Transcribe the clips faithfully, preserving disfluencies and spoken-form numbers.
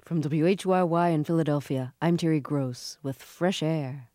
From W H Y Y in Philadelphia, I'm Terry Gross with Fresh Air.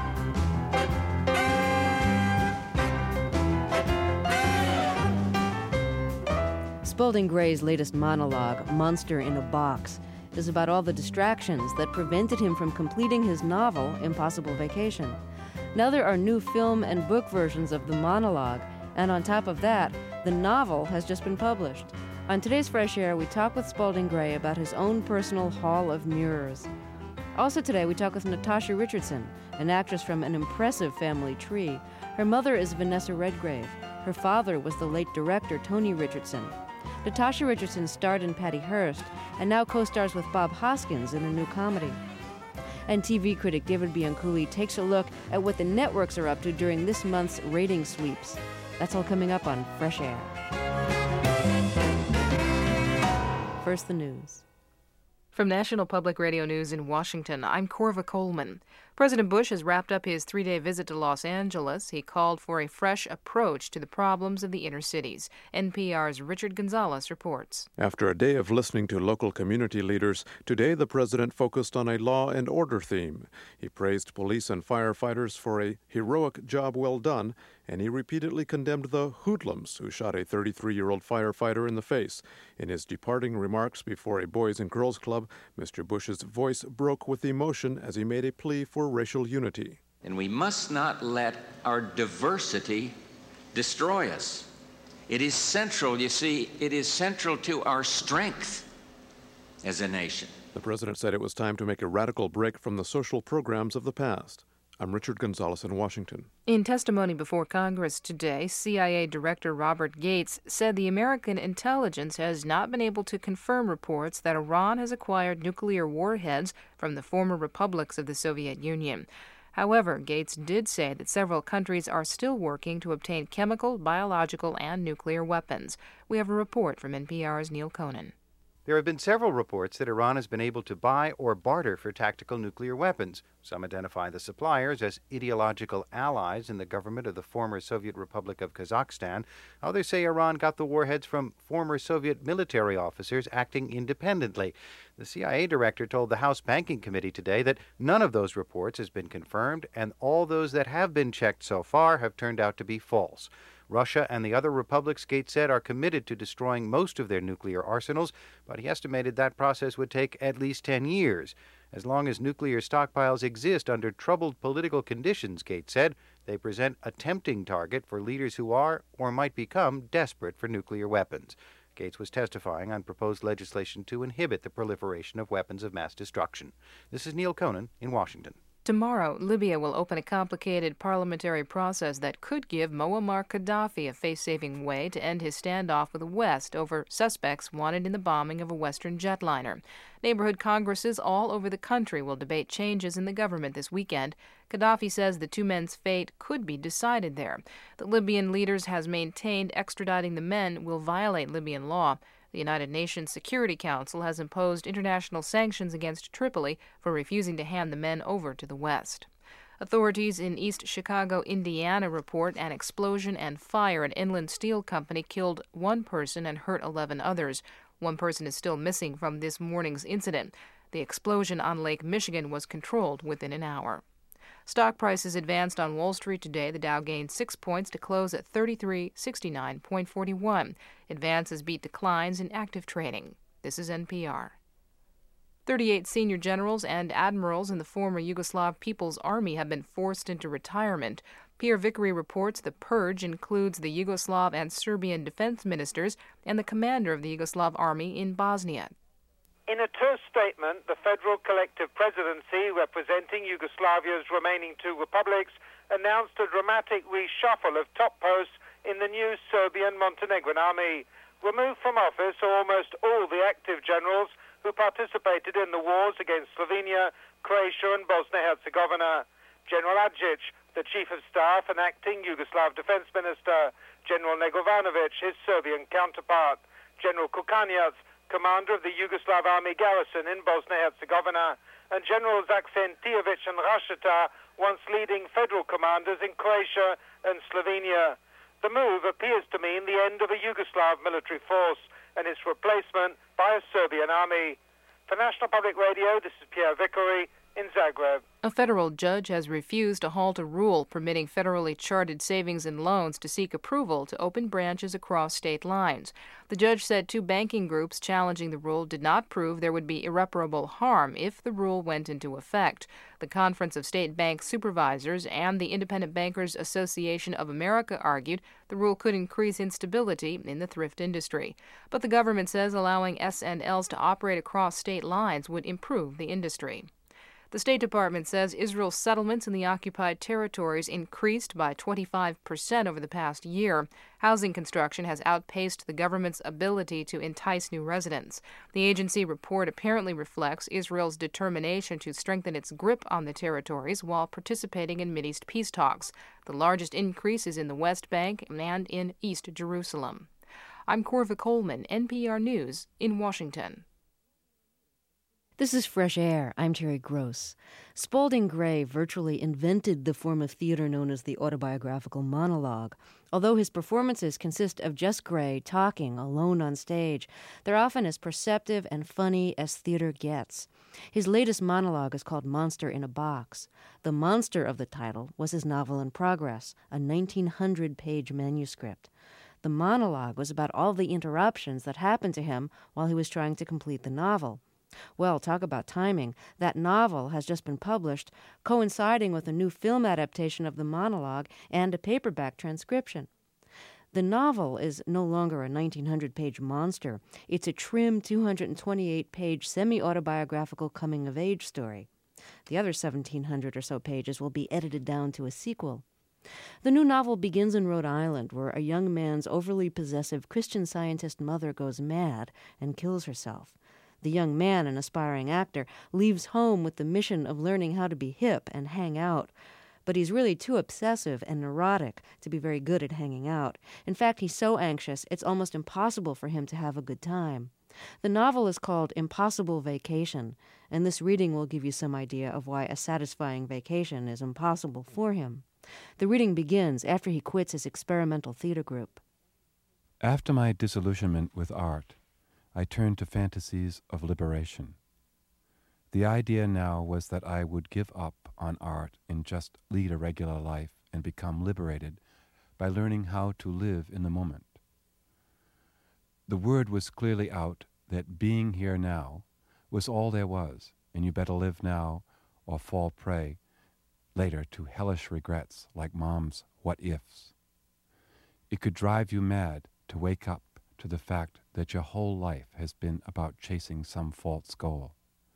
Spalding Gray's latest monologue, Monster in a Box, is about all the distractions that prevented him from completing his novel, Impossible Vacation. Now there are new film and book versions of the monologue, and on top of that, the novel has just been published. On today's Fresh Air, we talk with Spalding Gray about his own personal Hall of Mirrors. Also today, we talk with Natasha Richardson, an actress from an impressive family tree. Her mother is Vanessa Redgrave. Her father was the late director Tony Richardson. Natasha Richardson starred in Patty Hearst and now co-stars with Bob Hoskins in a new comedy. And T V critic David Bianculli takes a look at what the networks are up to during this month's rating sweeps. That's all coming up on Fresh Air. First, the news. From National Public Radio News in Washington, I'm Corva Coleman. President Bush has wrapped up his three-day visit to Los Angeles. He called for a fresh approach to the problems of the inner cities. N P R's Richard Gonzalez reports. After a day of listening to local community leaders, today the president focused on a law and order theme. He praised police and firefighters for a heroic job well done, and he repeatedly condemned the hoodlums who shot a thirty-three-year-old firefighter in the face. In his departing remarks before a Boys and Girls Club, Mister Bush's voice broke with emotion as he made a plea for racial unity. And we must not let our diversity destroy us. It is central, you see, it is central to our strength as a nation. The president said it was time to make a radical break from the social programs of the past. I'm Richard Gonzalez in Washington. In testimony before Congress today, C I A Director Robert Gates said the American intelligence has not been able to confirm reports that Iran has acquired nuclear warheads from the former republics of the Soviet Union. However, Gates did say that several countries are still working to obtain chemical, biological, and nuclear weapons. We have a report from N P R's Neil Conan. There have been several reports that Iran has been able to buy or barter for tactical nuclear weapons. Some identify the suppliers as ideological allies in the government of the former Soviet Republic of Kazakhstan. Others say Iran got the warheads from former Soviet military officers acting independently. The C I A director told the House Banking Committee today that none of those reports has been confirmed, and all those that have been checked so far have turned out to be false. Russia and the other republics, Gates said, are committed to destroying most of their nuclear arsenals, but he estimated that process would take at least ten years. As long as nuclear stockpiles exist under troubled political conditions, Gates said, they present a tempting target for leaders who are or might become desperate for nuclear weapons. Gates was testifying on proposed legislation to inhibit the proliferation of weapons of mass destruction. This is Neil Conan in Washington. Tomorrow, Libya will open a complicated parliamentary process that could give Muammar Gaddafi a face-saving way to end his standoff with the West over suspects wanted in the bombing of a Western jetliner. Neighborhood congresses all over the country will debate changes in the government this weekend. Gaddafi says the two men's fate could be decided there. The Libyan leaders has maintained extraditing the men will violate Libyan law. The United Nations Security Council has imposed international sanctions against Tripoli for refusing to hand the men over to the West. Authorities in East Chicago, Indiana report an explosion and fire at Inland Steel Company killed one person and hurt eleven others. One person is still missing from this morning's incident. The explosion on Lake Michigan was controlled within an hour. Stock prices advanced on Wall Street today. The Dow gained six points to close at thirty-three sixty-nine point four one. Advances beat declines in active trading. This is N P R. thirty-eight senior generals and admirals in the former Yugoslav People's Army have been forced into retirement. Pierre Vickery reports the purge includes the Yugoslav and Serbian defense ministers and the commander of the Yugoslav Army in Bosnia. In a terse statement, the Federal Collective Presidency, representing Yugoslavia's remaining two republics, announced a dramatic reshuffle of top posts in the new Serbian-Montenegrin army. Removed from office are almost all the active generals who participated in the wars against Slovenia, Croatia and Bosnia-Herzegovina. General Adjic, the Chief of Staff and acting Yugoslav Defense Minister, General Negovanovic, his Serbian counterpart, General Kukanac, commander of the Yugoslav Army garrison in Bosnia-Herzegovina, and Generals Aksentijevic and Rasita, once leading federal commanders in Croatia and Slovenia. The move appears to mean the end of a Yugoslav military force and its replacement by a Serbian army. For National Public Radio, this is Pierre Vickery in Zagreb. A federal judge has refused to halt a rule permitting federally chartered savings and loans to seek approval to open branches across state lines. The judge said two banking groups challenging the rule did not prove there would be irreparable harm if the rule went into effect. The Conference of State Bank Supervisors and the Independent Bankers Association of America argued the rule could increase instability in the thrift industry. But the government says allowing S N Ls to operate across state lines would improve the industry. The State Department says Israel's settlements in the occupied territories increased by twenty-five percent over the past year. Housing construction has outpaced the government's ability to entice new residents. The agency report apparently reflects Israel's determination to strengthen its grip on the territories while participating in Mideast peace talks. The largest increase is in the West Bank and in East Jerusalem. I'm Corva Coleman, N P R News, in Washington. This is Fresh Air. I'm Terry Gross. Spalding Gray virtually invented the form of theater known as the autobiographical monologue. Although his performances consist of just Gray talking alone on stage, they're often as perceptive and funny as theater gets. His latest monologue is called Monster in a Box. The monster of the title was his novel in progress, a nineteen hundred page manuscript. The monologue was about all the interruptions that happened to him while he was trying to complete the novel. Well, talk about timing. That novel has just been published, coinciding with a new film adaptation of the monologue and a paperback transcription. The novel is no longer a nineteen hundred page monster. It's a trim two hundred twenty-eight page semi-autobiographical coming-of-age story. The other seventeen hundred or so pages will be edited down to a sequel. The new novel begins in Rhode Island, where a young man's overly possessive Christian Scientist mother goes mad and kills herself. The young man, an aspiring actor, leaves home with the mission of learning how to be hip and hang out. But he's really too obsessive and neurotic to be very good at hanging out. In fact, he's so anxious, it's almost impossible for him to have a good time. The novel is called Impossible Vacation, and this reading will give you some idea of why a satisfying vacation is impossible for him. The reading begins after he quits his experimental theater group. After my disillusionment with art, I turned to fantasies of liberation. The idea now was that I would give up on art and just lead a regular life and become liberated by learning how to live in the moment. The word was clearly out that being here now was all there was, and you better live now or fall prey later to hellish regrets like Mom's what-ifs. It could drive you mad to wake up to the fact that your whole life has been about chasing some false goal.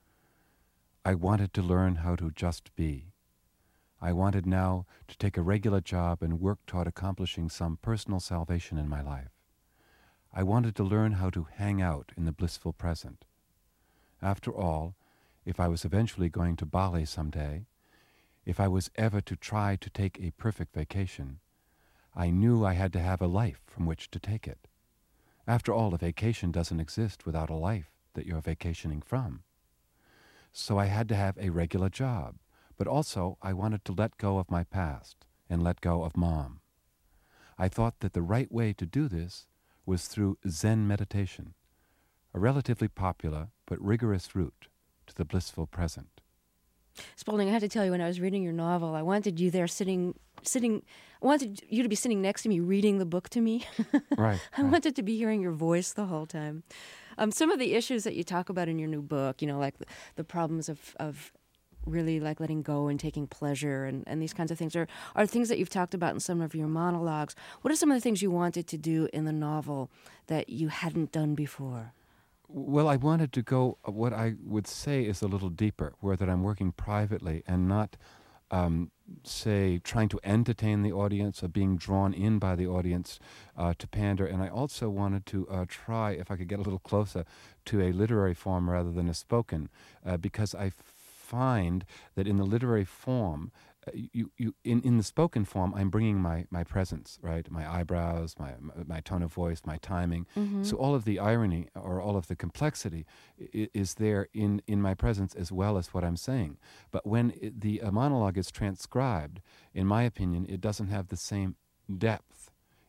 I wanted to learn how to just be. I wanted now to take a regular job and work toward accomplishing some personal salvation in my life. I wanted to learn how to hang out in the blissful present. After all, if I was eventually going to Bali someday, if I was ever to try to take a perfect vacation, I knew I had to have a life from which to take it. After all, a vacation doesn't exist without a life that you're vacationing from. So I had to have a regular job, but also I wanted to let go of my past and let go of Mom. I thought that the right way to do this was through Zen meditation, a relatively popular but rigorous route to the blissful present. Spalding, I had to tell you, when I was reading your novel, I wanted you there sitting, sitting, I wanted you to be sitting next to me reading the book to me. Right. I right. wanted to be hearing your voice the whole time. Um, some of the issues that you talk about in your new book, you know, like the, the problems of, of really like letting go and taking pleasure and, and these kinds of things are, are things that you've talked about in some of your monologues. What are some of the things you wanted to do in the novel that you hadn't done before? Well, I wanted to go, what I would say is a little deeper, where that I'm working privately and not, um, say, trying to entertain the audience or being drawn in by the audience uh, to pander. And I also wanted to uh, try, if I could get a little closer, to a literary form rather than a spoken, uh, because I find that in the literary form, uh, you, you in, in the spoken form, I'm bringing my, my presence, right? My eyebrows, my my tone of voice, my timing. Mm-hmm. So all of the irony or all of the complexity I- is there in, in my presence as well as what I'm saying. But when it, the uh, monologue is transcribed, in my opinion, it doesn't have the same depth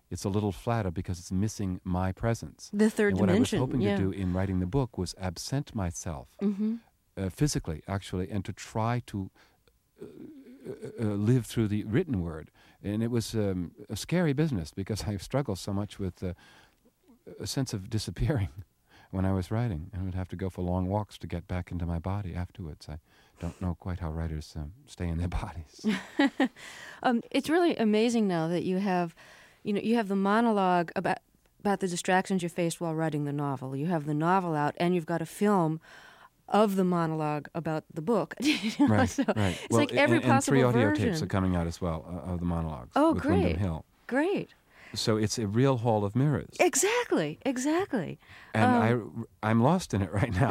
it's a little flatter because it's missing my presence. The third and what dimension. I was hoping yeah. to do in writing the book was absent myself, Mm-hmm. uh, physically, actually, and to try to uh, uh, live through the written word. And it was um, a scary business because I struggled so much with uh, a sense of disappearing when I was writing, and I would have to go for long walks to get back into my body afterwards. I don't know quite how writers um, stay in their bodies. um, it's really amazing now that you have, you know, you have the monologue about about the distractions you faced while writing the novel. You have the novel out, and you've got a film of the monologue about the book. You know? Right, so right. It's well, like every and, possible and three audio version. tapes are coming out as well uh, of the monologues. Oh, with great. Wyndham Hill. Great. So it's a real hall of mirrors. Exactly, exactly. And Um, I, I'm lost in it right now.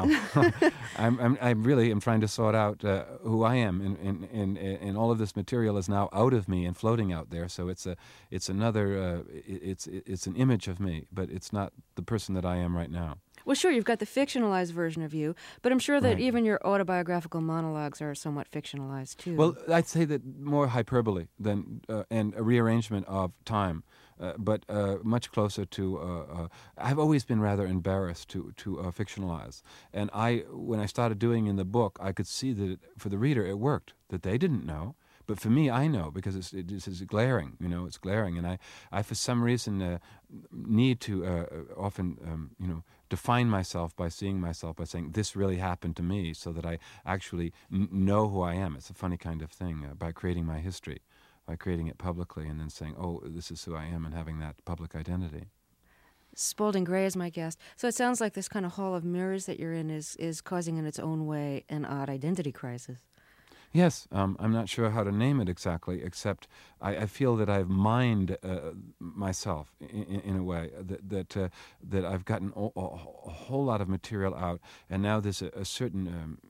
I'm, I'm, I really am trying to sort out uh, who I am, and, and, and, and all of this material is now out of me and floating out there. So it's a, it's another, uh, it, it's, it's an image of me, but it's not the person that I am right now. Well, sure, you've got the fictionalized version of you, but I'm sure that Right. even your autobiographical monologues are somewhat fictionalized too. Well, I'd say that more hyperbole than uh, and a rearrangement of time, uh, but uh, much closer to. Uh, uh, I've always been rather embarrassed to to uh, fictionalize, and I when I started doing in the book, I could see that it, for the reader it worked. That they didn't know. But for me, I know because it's, it is glaring, you know, it's glaring. And I, I for some reason, uh, need to uh, often, um, you know, define myself by seeing myself, by saying, this really happened to me, so that I actually n- know who I am. It's a funny kind of thing, uh, by creating my history, by creating it publicly and then saying, oh, this is who I am, and having that public identity. Spalding Gray is my guest. So it sounds like this kind of hall of mirrors that you're in is, is causing in its own way an odd identity crisis. Yes, um, I'm not sure how to name it exactly, except I, I feel that I've mined uh, myself in, in, in a way, that that, uh, that I've gotten a, a, a whole lot of material out, and now there's a, a certain,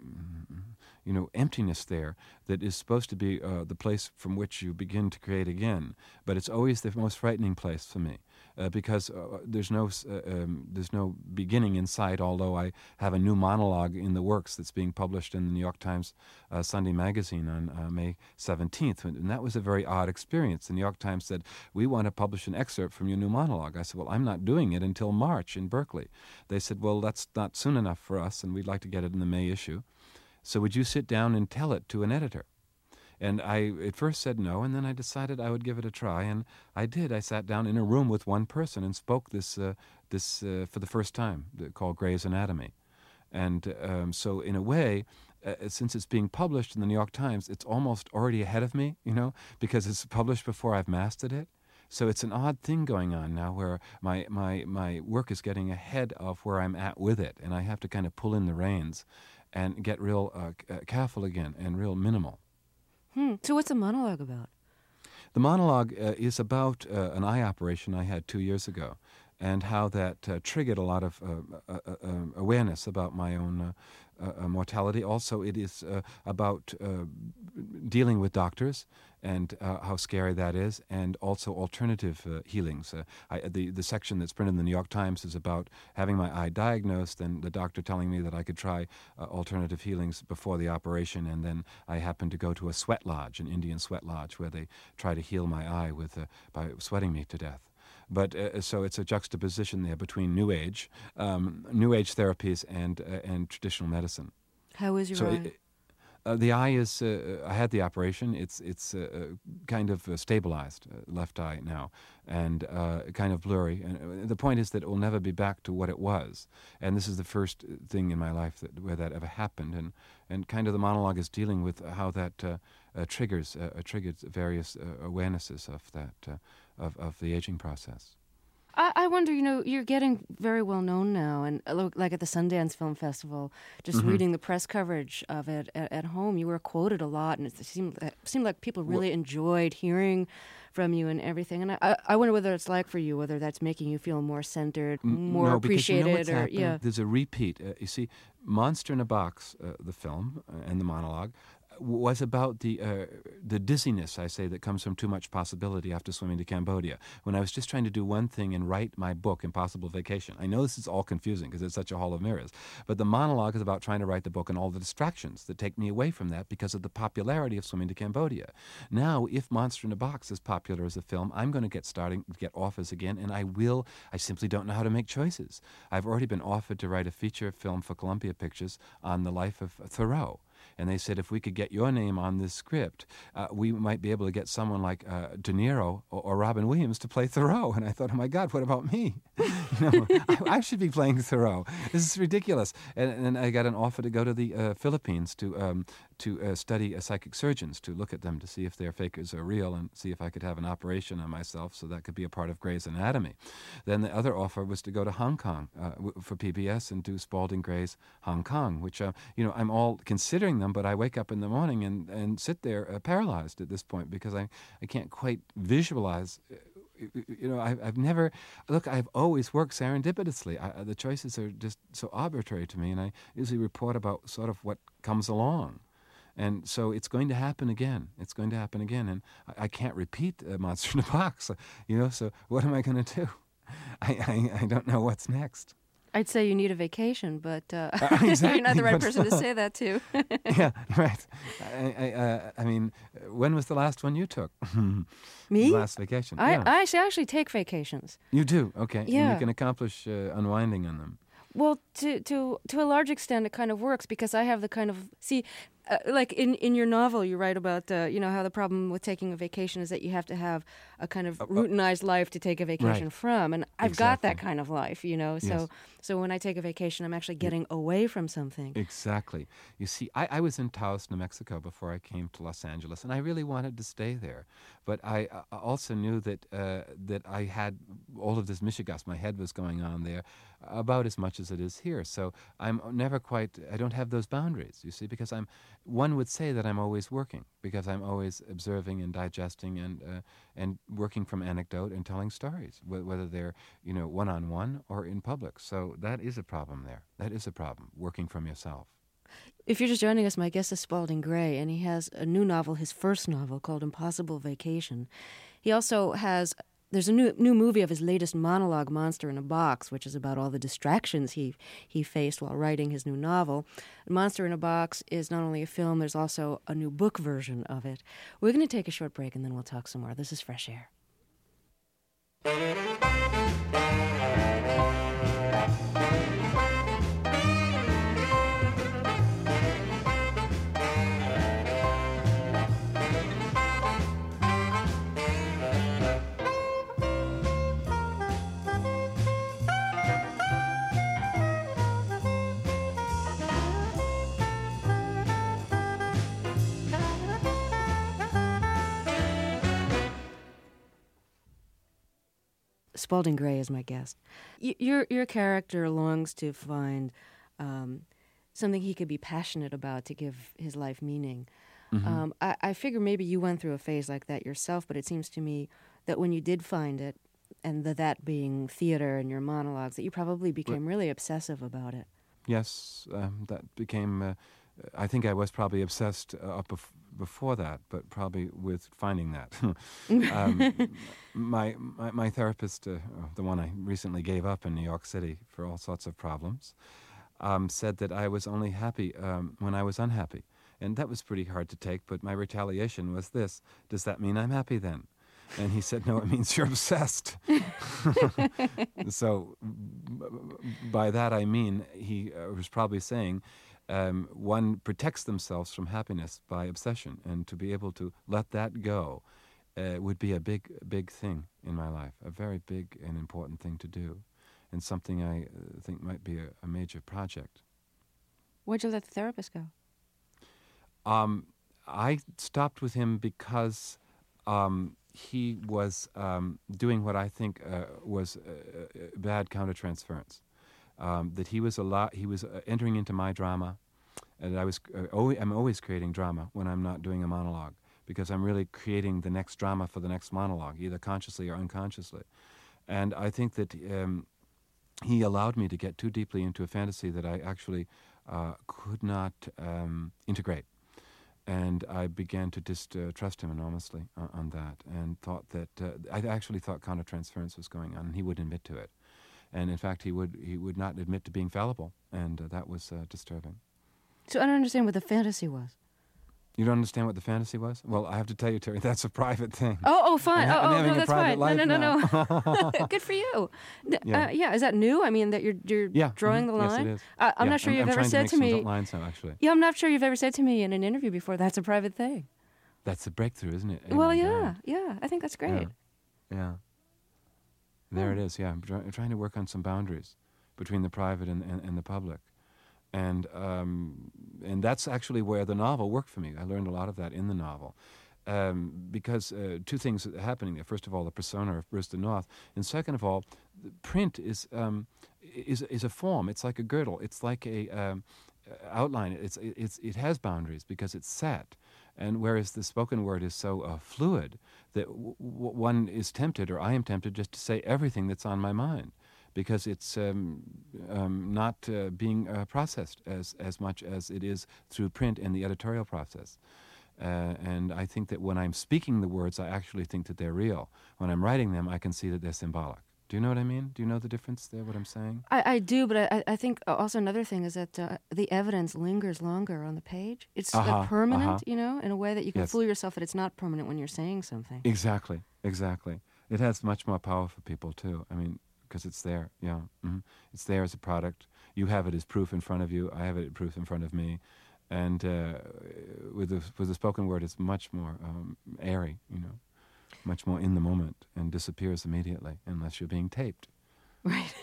um, you know, emptiness there that is supposed to be uh, the place from which you begin to create again, but it's always the most frightening place for me. Uh, because uh, there's no uh, um, there's no beginning in sight. Although I have a new monologue in the works that's being published in the New York Times uh, Sunday magazine on uh, May seventeenth, and that was a very odd experience. The New York Times said, "We want to publish an excerpt from your new monologue." I said, "Well, I'm not doing it until March in Berkeley." They said, "Well, that's not soon enough for us, and we'd like to get it in the May issue. So would you sit down and tell it to an editor?" And I at first said no, and then I decided I would give it a try, and I did. I sat down in a room with one person and spoke this uh, this uh, for the first time, called Gray's Anatomy. And um, so in a way, uh, since it's being published in the New York Times, it's almost already ahead of me, you know, because it's published before I've mastered it. So it's an odd thing going on now where my, my, my work is getting ahead of where I'm at with it, and I have to kind of pull in the reins and get real uh, c- uh, careful again and real minimal. Hmm. So what's the monologue about? The monologue uh, is about uh, an eye operation I had two years ago, and how that uh, triggered a lot of uh, uh, uh, awareness about my own uh, uh, mortality. Also, it is uh, about uh, dealing with doctors and uh, how scary that is, and also alternative uh, healings. Uh, I, the, the section that's printed in the New York Times is about having my eye diagnosed and the doctor telling me that I could try uh, alternative healings before the operation, and then I happened to go to a sweat lodge, an Indian sweat lodge, where they try to heal my eye with uh, by sweating me to death. But uh, so it's a juxtaposition there between New Age, um, New Age therapies, and uh, and traditional medicine. How is your so eye? It, uh, the eye is. Uh, I had the operation. It's it's uh, kind of uh, stabilized, uh, left eye now, and uh, kind of blurry. And the point is that it will never be back to what it was. And this is the first thing in my life that where that ever happened. And and kind of the monologue is dealing with how that uh, uh, triggers uh, triggers various uh, awarenesses of that. Uh, Of, of the aging process. I, I wonder, you know, you're getting very well known now, and uh, like at the Sundance Film Festival, just Mm-hmm. reading the press coverage of it at, at home, you were quoted a lot, and it seemed it seemed like people really well, enjoyed hearing from you and everything. And I, I wonder whether it's like for you, whether that's making you feel more centered, more no, appreciated, because you know what's or happening? yeah. There's a repeat. Uh, you see, Monster in a Box, uh, the film uh, and the monologue, was about the uh, the dizziness, I say, that comes from too much possibility after swimming to Cambodia. When I was just trying to do one thing and write my book, Impossible Vacation. I know this is all confusing because it's such a hall of mirrors, but the monologue is about trying to write the book and all the distractions that take me away from that because of the popularity of swimming to Cambodia. Now, if Monster in a Box is popular as a film, I'm going to get starting, get offers again, and I will. I simply don't know how to make choices. I've already been offered to write a feature film for Columbia Pictures on the life of Thoreau. And they said, if we could get your name on this script, uh, we might be able to get someone like uh, De Niro or, or Robin Williams to play Thoreau. And I thought, oh my God, what about me? you know, I, I should be playing Thoreau. This is ridiculous. And, and I got an offer to go to the uh, Philippines to um, to uh, study uh, psychic surgeons, to look at them to see if their fakers are real and see if I could have an operation on myself so that could be a part of Grey's Anatomy. Then the other offer was to go to Hong Kong uh, w- for P B S and do Spalding Gray's Hong Kong, which, uh, you know, I'm all considering them, but I wake up in the morning and, and sit there uh, paralyzed at this point because I, I can't quite visualize. Uh, You know, I've, I've never, look, I've always worked serendipitously. I, the choices are just so arbitrary to me, and I usually report about sort of what comes along. And so it's going to happen again. It's going to happen again. And I, I can't repeat uh, Monster in a Box, you know, so what am I going to do? I, I, I don't know what's next. I'd say you need a vacation, but uh, uh, exactly, you're not the right person to say that to. Yeah, right. I, I, uh, I mean, when was the last one you took? Me? Last vacation. I, yeah. I actually, actually take vacations. You do? Okay. Yeah. And you can accomplish uh, unwinding on them. Well, to, to, to a large extent, it kind of works because I have the kind of, see, uh, like in, in your novel, you write about, uh, you know, how the problem with taking a vacation is that you have to have a kind of uh, routinized life to take a vacation right. from. And I've Exactly. got that kind of life, you know, so Yes. so when I take a vacation, I'm actually getting away from something. Exactly. You see, I, I was in Taos, New Mexico before I came to Los Angeles, and I really wanted to stay there. But I uh, also knew that uh, that I had all of this mishigas. My head was going on there about as much as it is here. So I'm never quite, I don't have those boundaries, you see, because I'm, one would say that I'm always working, because I'm always observing and digesting and uh, and working from anecdote and telling stories, wh- whether they're, you know, one-on-one or in public. So that is a problem there. That is a problem, working from yourself. If you're just joining us, my guest is Spalding Gray, and he has a new novel, his first novel, called Impossible Vacation. He also has, there's a new new movie of his latest monologue, Monster in a Box, which is about all the distractions he he faced while writing his new novel. Monster in a Box is not only a film, there's also a new book version of it. We're going to take a short break, and then we'll talk some more. This is Fresh Air. Spalding Gray is my guest. Y- your your character longs to find um, something he could be passionate about to give his life meaning. Mm-hmm. Um, I, I figure maybe you went through a phase like that yourself, but it seems to me that when you did find it, and the, that being theater and your monologues, that you probably became really obsessive about it. Yes, um, that became, uh, I think I was probably obsessed uh, up bef- before that, but probably with finding that. um, my, my my therapist, uh, the one I recently gave up in New York City for all sorts of problems, um, said that I was only happy um, when I was unhappy. And that was pretty hard to take, but my retaliation was this: does that mean I'm happy then? And he said, no, it means you're obsessed. So b- by that I mean he uh, was probably saying um, one protects themselves from happiness by obsession, and to be able to let that go uh, would be a big, big thing in my life, a very big and important thing to do, and something I uh, think might be a, a major project. Why'd you let the therapist go? Um, I stopped with him because um, he was um, doing what I think uh, was uh, bad countertransference. Um, that he was a lot. He was uh, entering into my drama, and I was. Uh, always, I'm always creating drama when I'm not doing a monologue, because I'm really creating the next drama for the next monologue, either consciously or unconsciously. And I think that um, he allowed me to get too deeply into a fantasy that I actually uh, could not um, integrate. And I began to just uh, trust him enormously on, on that, and thought that uh, I actually thought countertransference was going on, and he wouldn't admit to it. And in fact, he would he would not admit to being fallible, and uh, that was uh, disturbing. So I don't understand what the fantasy was. You don't understand what the fantasy was? Well, I have to tell you, Terry, that's a private thing. Oh, oh, fine. I'm, oh, I'm oh, having no, a that's private fine. life No, no, no, now. no. Good for you. N- Yeah. Uh, yeah, is that new? I mean, that you're you're Yeah, drawing mhm, the line. Yes, it is. Uh, I'm Yeah, not sure I'm, you've I'm ever trying said to to make me. some lines now, actually. Yeah, I'm not sure you've ever said to me in an interview before. That's a private thing. That's the breakthrough, isn't it? Oh well, my yeah, God. yeah. I think that's great. Yeah. yeah. There Hmm. it is. Yeah, I'm, try- I'm trying to work on some boundaries between the private and, and, and the public. And um, and that's actually where the novel worked for me. I learned a lot of that in the novel. Um, because uh, two things are happening there. First of all, the persona of Bruce North, and second of all, the print is um, is is a form. It's like a girdle. It's like a um, outline. It's it's it has boundaries because it's set. And whereas the spoken word is so uh, fluid that w- w- one is tempted, or I am tempted, just to say everything that's on my mind, because it's um, um, not uh, being uh, processed as as much as it is through print and the editorial process. Uh, and I think that when I'm speaking the words, I actually think that they're real. When I'm writing them, I can see that they're symbolic. Do you know what I mean? Do you know the difference there, what I'm saying? I, I do, but I, I think also another thing is that uh, the evidence lingers longer on the page. It's uh, Uh-huh, permanent, uh-huh. you know, in a way that you can Yes. fool yourself that it's not permanent when you're saying something. Exactly, exactly. It has much more power for people, too. I mean, because it's there, yeah. hmm It's there as a product. You have it as proof in front of you. I have it as proof in front of me. And uh, with the with the spoken word, it's much more um, airy, you know, much more in the moment, and disappears immediately unless you're being taped. Right.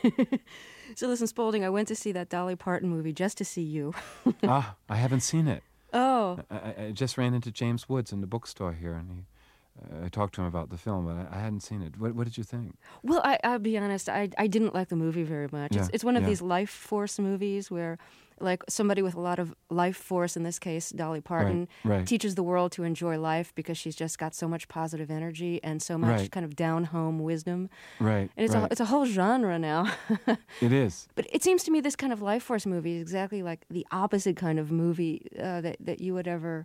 So listen, Spaulding, I went to see that Dolly Parton movie just to see you. Ah, I haven't seen it. Oh. I, I- I just ran into James Woods in the bookstore here, and he, uh, I talked to him about the film, but I, I hadn't seen it. What, what did you think? Well, I, I'll be honest, I, I didn't like the movie very much. It's, Yeah, it's one of yeah. these life force movies where, like, somebody with a lot of life force, in this case, Dolly Parton, right. teaches the world to enjoy life because she's just got so much positive energy and so much Right. kind of down-home wisdom. Right, And it's, right. a, it's a whole genre now. It is. But it seems to me this kind of life force movie is exactly like the opposite kind of movie uh, that, that you would ever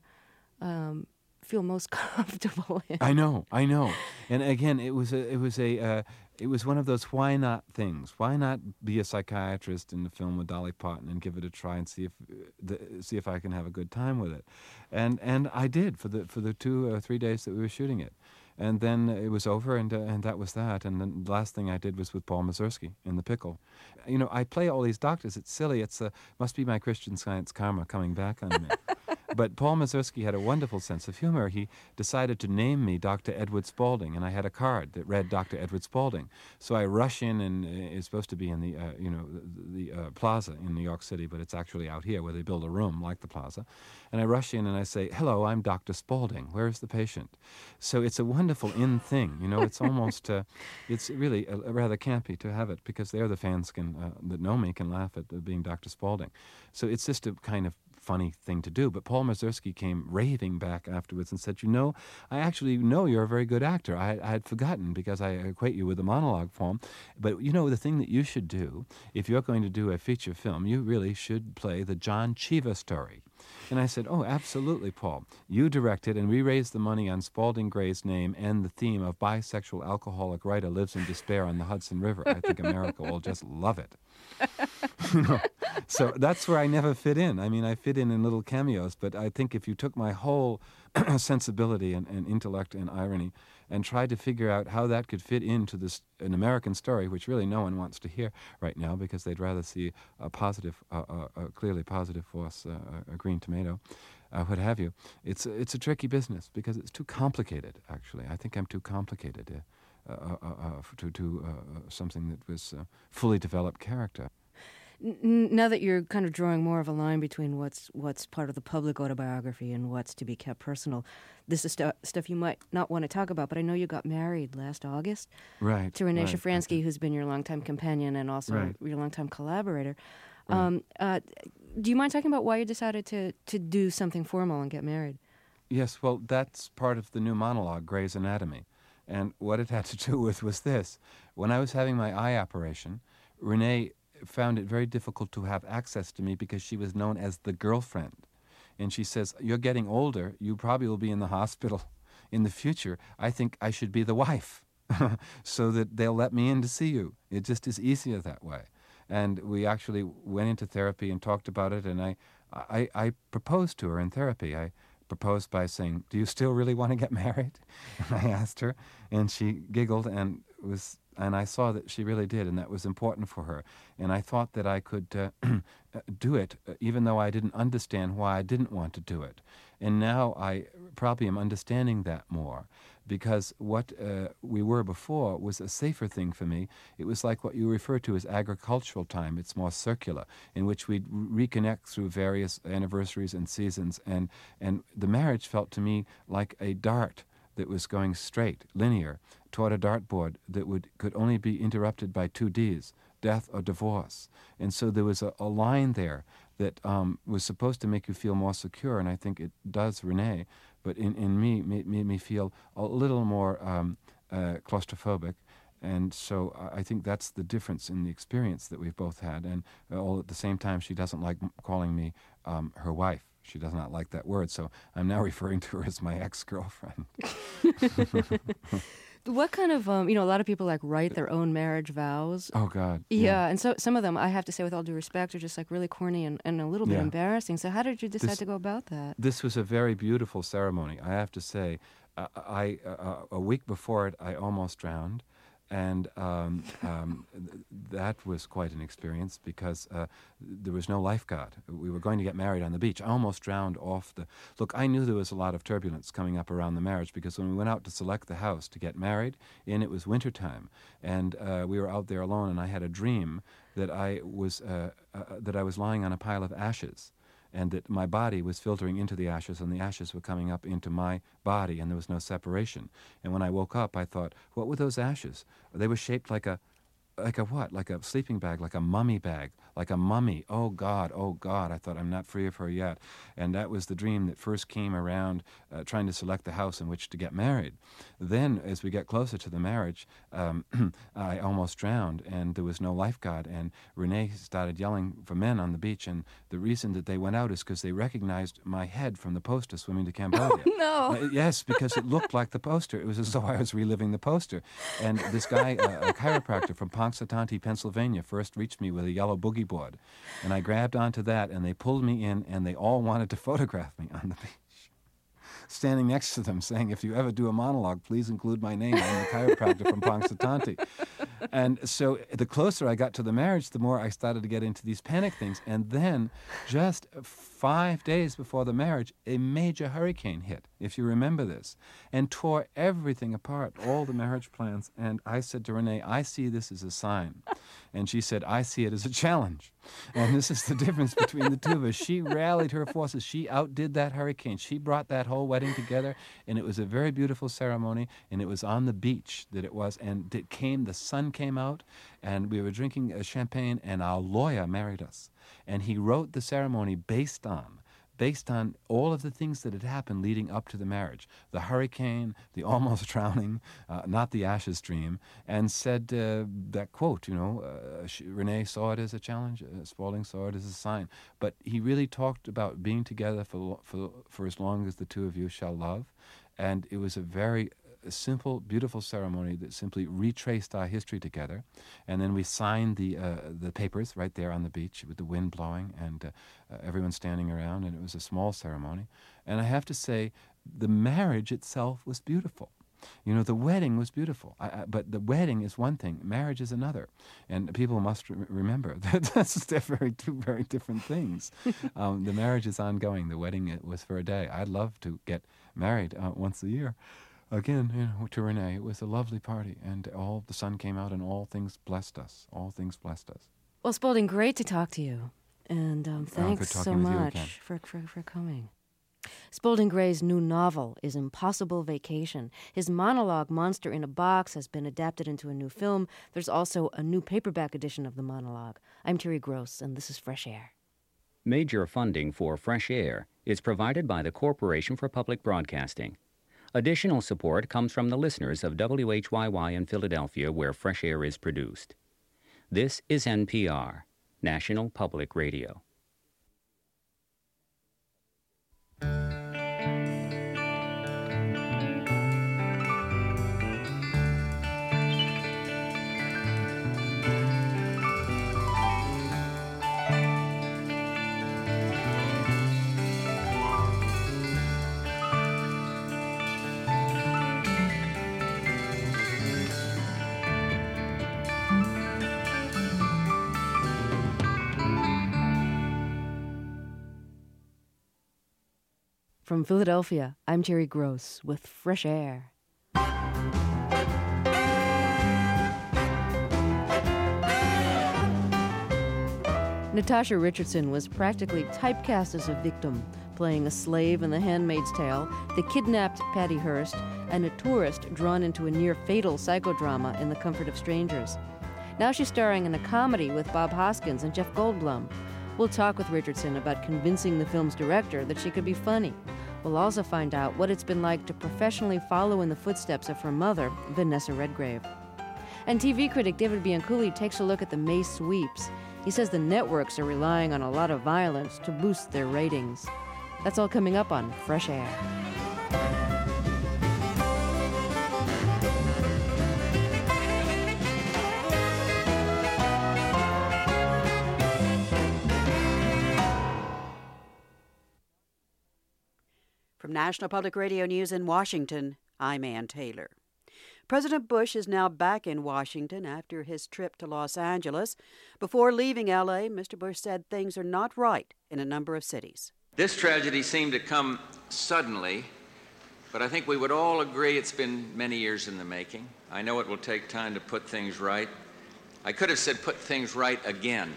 um, feel most comfortable in. I know, I know. And again, it was a, it was a, uh, it was one of those why not things. Why not be a psychiatrist in the film with Dolly Parton and give it a try and see if, uh, the, see if I can have a good time with it, and and I did for the for the two or three days that we were shooting it, and then it was over, and uh, and that was that. And then the last thing I did was with Paul Mazursky in The Pickle. You know, I play all these doctors. It's silly. It's uh, must be my Christian Science karma coming back on me. But Paul Mazursky had a wonderful sense of humor. He decided to name me Doctor Edward Spaulding, and I had a card that read Doctor Edward Spaulding. So I rush in, and uh, it's supposed to be in the, uh, you know, the, the uh, plaza in New York City, but it's actually out here where they build a room like the plaza. And I rush in and I say, "Hello, I'm Doctor Spaulding. Where is the patient?" So it's a wonderful in thing, you know. It's almost, uh, it's really uh, rather campy to have it, because there the fans can uh, that know me can laugh at uh, being Doctor Spaulding. So it's just a kind of funny thing to do. But Paul Mazursky came raving back afterwards and said, "You know, I actually know you're a very good actor. I, I had forgotten because I equate you with the monologue form. But you know, the thing that you should do, if you're going to do a feature film, you really should play the John Cheever story." And I said, "Oh, absolutely, Paul. You direct it, and we raise the money on Spalding Gray's name and the theme of bisexual alcoholic writer lives in despair on the Hudson River. I think America will just love it." You know? So that's where I never fit in. I mean, I fit in in little cameos, but I think if you took my whole sensibility and, and intellect and irony and tried to figure out how that could fit into this an American story, which really no one wants to hear right now because they'd rather see a positive, uh, uh, a clearly positive force, uh, a green tomato, uh, what have you. It's it's a tricky business because it's too complicated. Actually, I think I'm too complicated uh, uh, uh, uh, to to uh, something that was uh, fully developed character. N- now that you're kind of drawing more of a line between what's what's part of the public autobiography and what's to be kept personal, this is stu- stuff you might not want to talk about, but I know you got married last August Right. to Renee right, Shafransky, who's been your longtime companion and also Right. your longtime collaborator. Right. Um, uh, do you mind talking about why you decided to, to do something formal and get married? Yes, well, that's part of the new monologue, Gray's Anatomy. And what it had to do with was this. When I was having my eye operation, Renee found it very difficult to have access to me because she was known as the girlfriend. And she says, "You're getting older. You probably will be in the hospital in the future. I think I should be the wife so that they'll let me in to see you. It just is easier that way." And we actually went into therapy and talked about it, and I, I, I proposed to her in therapy. I proposed by saying, "Do you still really want to get married?" I asked her, and she giggled and was, and I saw that she really did, and that was important for her. And I thought that I could uh, do it, uh, even though I didn't understand why I didn't want to do it. And now I probably am understanding that more, because what uh, we were before was a safer thing for me. It was like what you refer to as agricultural time. It's more circular, in which we'd re- reconnect through various anniversaries and seasons. And, and the marriage felt to me like a dart that was going straight, linear, toward a dartboard that would could only be interrupted by two Ds, death or divorce. And so there was a, a line there that um, was supposed to make you feel more secure, and I think it does Renee, but in, in me, made, made me feel a little more um, uh, claustrophobic. And so I think that's the difference in the experience that we've both had. And uh, all at the same time, she doesn't like m- calling me um, her wife. She does not like that word, so I'm now referring to her as my ex-girlfriend. What kind of, um, you know, a lot of people like write their own marriage vows. Oh, God. Yeah, yeah. and so some of them, I have to say with all due respect, are just like really corny and, and a little bit Yeah. embarrassing. So how did you decide This- to go about that? This was a very beautiful ceremony, I have to say. Uh, I uh, a week before it, I almost drowned, and um, um, th- that was quite an experience because uh, there was no lifeguard. We were going to get married on the beach. I almost drowned off the... Look, I knew there was a lot of turbulence coming up around the marriage because when we went out to select the house to get married, and it was wintertime, and uh, we were out there alone, and I had a dream that I was uh, uh, that I was lying on a pile of ashes, and that my body was filtering into the ashes, and the ashes were coming up into my body, and there was no separation. And when I woke up, I thought, what were those ashes? They were shaped like a, like a what? Like a sleeping bag, like a mummy bag, like a mummy. Oh, God, oh, God. I thought, I'm not free of her yet. And that was the dream that first came around uh, trying to select the house in which to get married. Then, as we get closer to the marriage, um, I almost drowned, and there was no lifeguard. And Renee started yelling for men on the beach, and the reason that they went out is because they recognized my head from the poster swimming to Cambodia. Oh, no. Uh, yes, because it looked like the poster. It was as though I was reliving the poster. And this guy, uh, a chiropractor from Punxsutawney, Pennsylvania, first reached me with a yellow boogie board. And I grabbed onto that, and they pulled me in, and they all wanted to photograph me on the beach, standing next to them, saying, "If you ever do a monologue, please include my name. I'm the chiropractor from Punxsutawney." And so the closer I got to the marriage, the more I started to get into these panic things. And then, just five days before the marriage, a major hurricane hit, if you remember this, and tore everything apart, all the marriage plans. And I said to Renee, "I see this as a sign." And she said, "I see it as a challenge." And this is the difference between the two of us. She rallied her forces. She outdid that hurricane. She brought that whole wedding together, and it was a very beautiful ceremony, and it was on the beach that it was. And it came, the sun came out, and we were drinking uh, champagne, and our lawyer married us. And he wrote the ceremony based on based on all of the things that had happened leading up to the marriage, the hurricane, the almost drowning, uh, not the ashes dream, and said uh, that quote, you know, uh, she, Renee saw it as a challenge, uh, Spalding saw it as a sign. But he really talked about being together for, for, for as long as the two of you shall love. And it was a very a simple, beautiful ceremony that simply retraced our history together. And then we signed the uh, the papers right there on the beach with the wind blowing and uh, uh, everyone standing around, and it was a small ceremony. And I have to say, the marriage itself was beautiful. You know, the wedding was beautiful, I, I, but the wedding is one thing, marriage is another. And people must re- remember that that's they're very, two very different things. um, the marriage is ongoing. The wedding it was for a day. I'd love to get married uh, once a year. Again, you know, to Renee, it was a lovely party, and all the sun came out, and all things blessed us. All things blessed us. Well, Spalding, great to talk to you. And um, thanks good so talking with you much again. for, for, for coming. Spalding Gray's new novel is Impossible Vacation. His monologue, Monster in a Box, has been adapted into a new film. There's also a new paperback edition of the monologue. I'm Terry Gross, and this is Fresh Air. Major funding for Fresh Air is provided by the Corporation for Public Broadcasting. Additional support comes from the listeners of W H Y Y in Philadelphia, where Fresh Air is produced. This is N P R, National Public Radio. From Philadelphia, I'm Terry Gross with Fresh Air. Natasha Richardson was practically typecast as a victim, playing a slave in The Handmaid's Tale, the kidnapped Patty Hearst, and a tourist drawn into a near-fatal psychodrama in The Comfort of Strangers. Now she's starring in a comedy with Bob Hoskins and Jeff Goldblum. We'll talk with Richardson about convincing the film's director that she could be funny. We'll also find out what it's been like to professionally follow in the footsteps of her mother, Vanessa Redgrave. And T V critic David Bianculli takes a look at the May sweeps. He says the networks are relying on a lot of violence to boost their ratings. That's all coming up on Fresh Air. From National Public Radio News in Washington, I'm Ann Taylor. President Bush is now back in Washington after his trip to Los Angeles. Before leaving L A, Mister Bush said things are not right in a number of cities. This tragedy seemed to come suddenly, but I think we would all agree it's been many years in the making. I know it will take time to put things right. I could have said put things right again,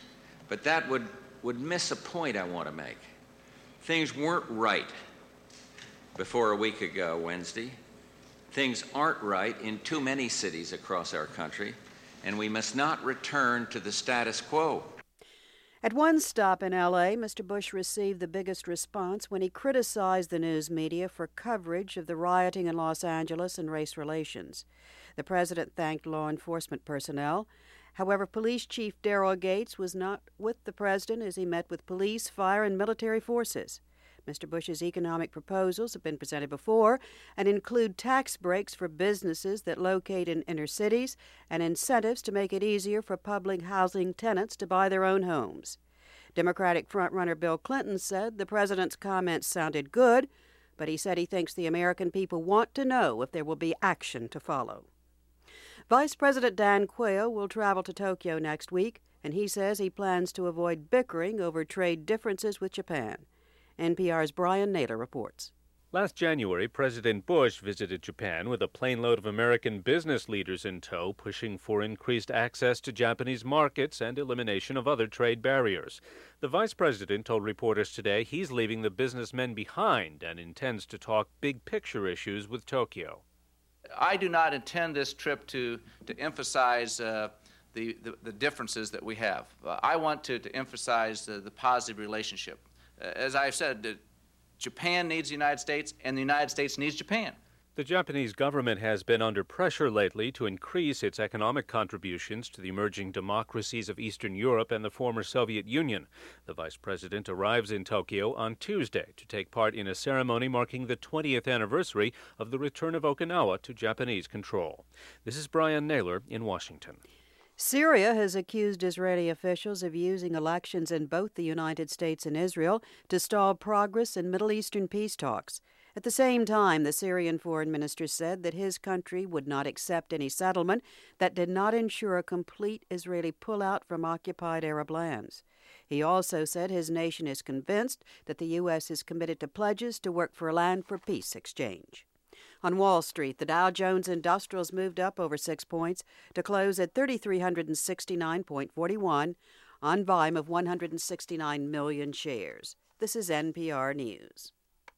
but that would, would miss a point I want to make. Things weren't right before a week ago Wednesday. Things aren't right in too many cities across our country, and we must not return to the status quo. At one stop in L A, Mister Bush received the biggest response when he criticized the news media for coverage of the rioting in Los Angeles and race relations. The president thanked law enforcement personnel. However, Police Chief Daryl Gates was not with the president as he met with police, fire, and military forces. Mister Bush's economic proposals have been presented before and include tax breaks for businesses that locate in inner cities and incentives to make it easier for public housing tenants to buy their own homes. Democratic frontrunner Bill Clinton said the president's comments sounded good, but he said he thinks the American people want to know if there will be action to follow. Vice President Dan Quayle will travel to Tokyo next week, and he says he plans to avoid bickering over trade differences with Japan. N P R's Brian Naylor reports. Last January, President Bush visited Japan with a plane load of American business leaders in tow, pushing for increased access to Japanese markets and elimination of other trade barriers. The vice president told reporters today he's leaving the businessmen behind and intends to talk big-picture issues with Tokyo. I do not intend this trip to, to emphasize uh, the, the, the differences that we have. Uh, I want to, to emphasize uh, the positive relationship. As I've said, Japan needs the United States, and the United States needs Japan. The Japanese government has been under pressure lately to increase its economic contributions to the emerging democracies of Eastern Europe and the former Soviet Union. The vice president arrives in Tokyo on Tuesday to take part in a ceremony marking the twentieth anniversary of the return of Okinawa to Japanese control. This is Brian Naylor in Washington. Syria has accused Israeli officials of using elections in both the United States and Israel to stall progress in Middle Eastern peace talks. At the same time, the Syrian foreign minister said that his country would not accept any settlement that did not ensure a complete Israeli pullout from occupied Arab lands. He also said his nation is convinced that the U S is committed to pledges to work for a land for peace exchange. On Wall Street, the Dow Jones Industrials moved up over six points to close at three thousand three hundred sixty-nine point four one on volume of one hundred sixty-nine million shares. This is N P R News.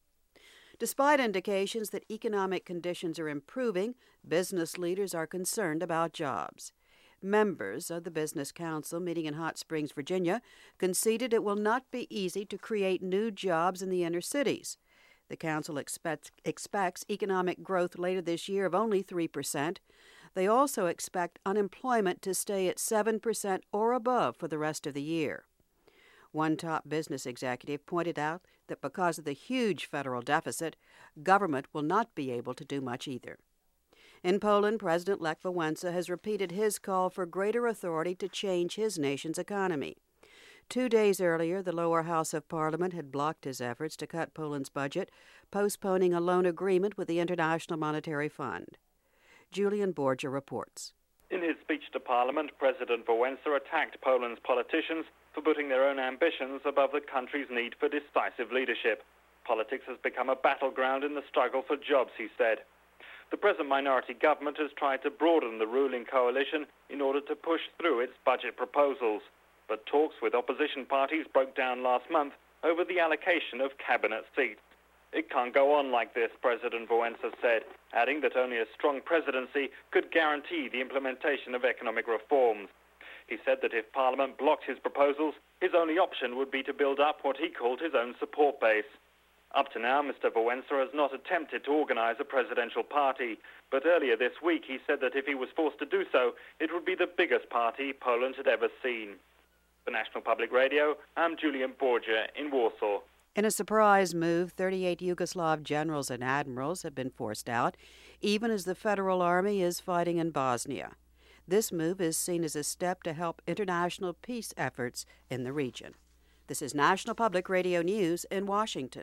Despite indications that economic conditions are improving, business leaders are concerned about jobs. Members of the Business Council meeting in Hot Springs, Virginia, conceded it will not be easy to create new jobs in the inner cities. The council expects, expects economic growth later this year of only three percent. They also expect unemployment to stay at seven percent or above for the rest of the year. One top business executive pointed out that because of the huge federal deficit, government will not be able to do much either. In Poland, President Lech Wałęsa has repeated his call for greater authority to change his nation's economy. Two days earlier, the lower house of parliament had blocked his efforts to cut Poland's budget, postponing a loan agreement with the International Monetary Fund. Julian Borgia reports. In his speech to Parliament, President Wałęsa attacked Poland's politicians for putting their own ambitions above the country's need for decisive leadership. politics has become a battleground in the struggle for jobs, he said. The present minority government has tried to broaden the ruling coalition in order to push through its budget proposals. But talks with opposition parties broke down last month over the allocation of cabinet seats. It can't go on like this, President Walesa said, adding that only a strong presidency could guarantee the implementation of economic reforms. He said that if Parliament blocked his proposals, his only option would be to build up what he called his own support base. Up to now, Mister Walesa has not attempted to organise a presidential party, but earlier this week he said that if he was forced to do so, it would be the biggest party Poland had ever seen. For National Public Radio, I'm Julian Borgia in Warsaw. In a surprise move, thirty-eight Yugoslav generals and admirals have been forced out, even as the federal army is fighting in Bosnia. This move is seen as a step to help international peace efforts in the region. This is National Public Radio News in Washington.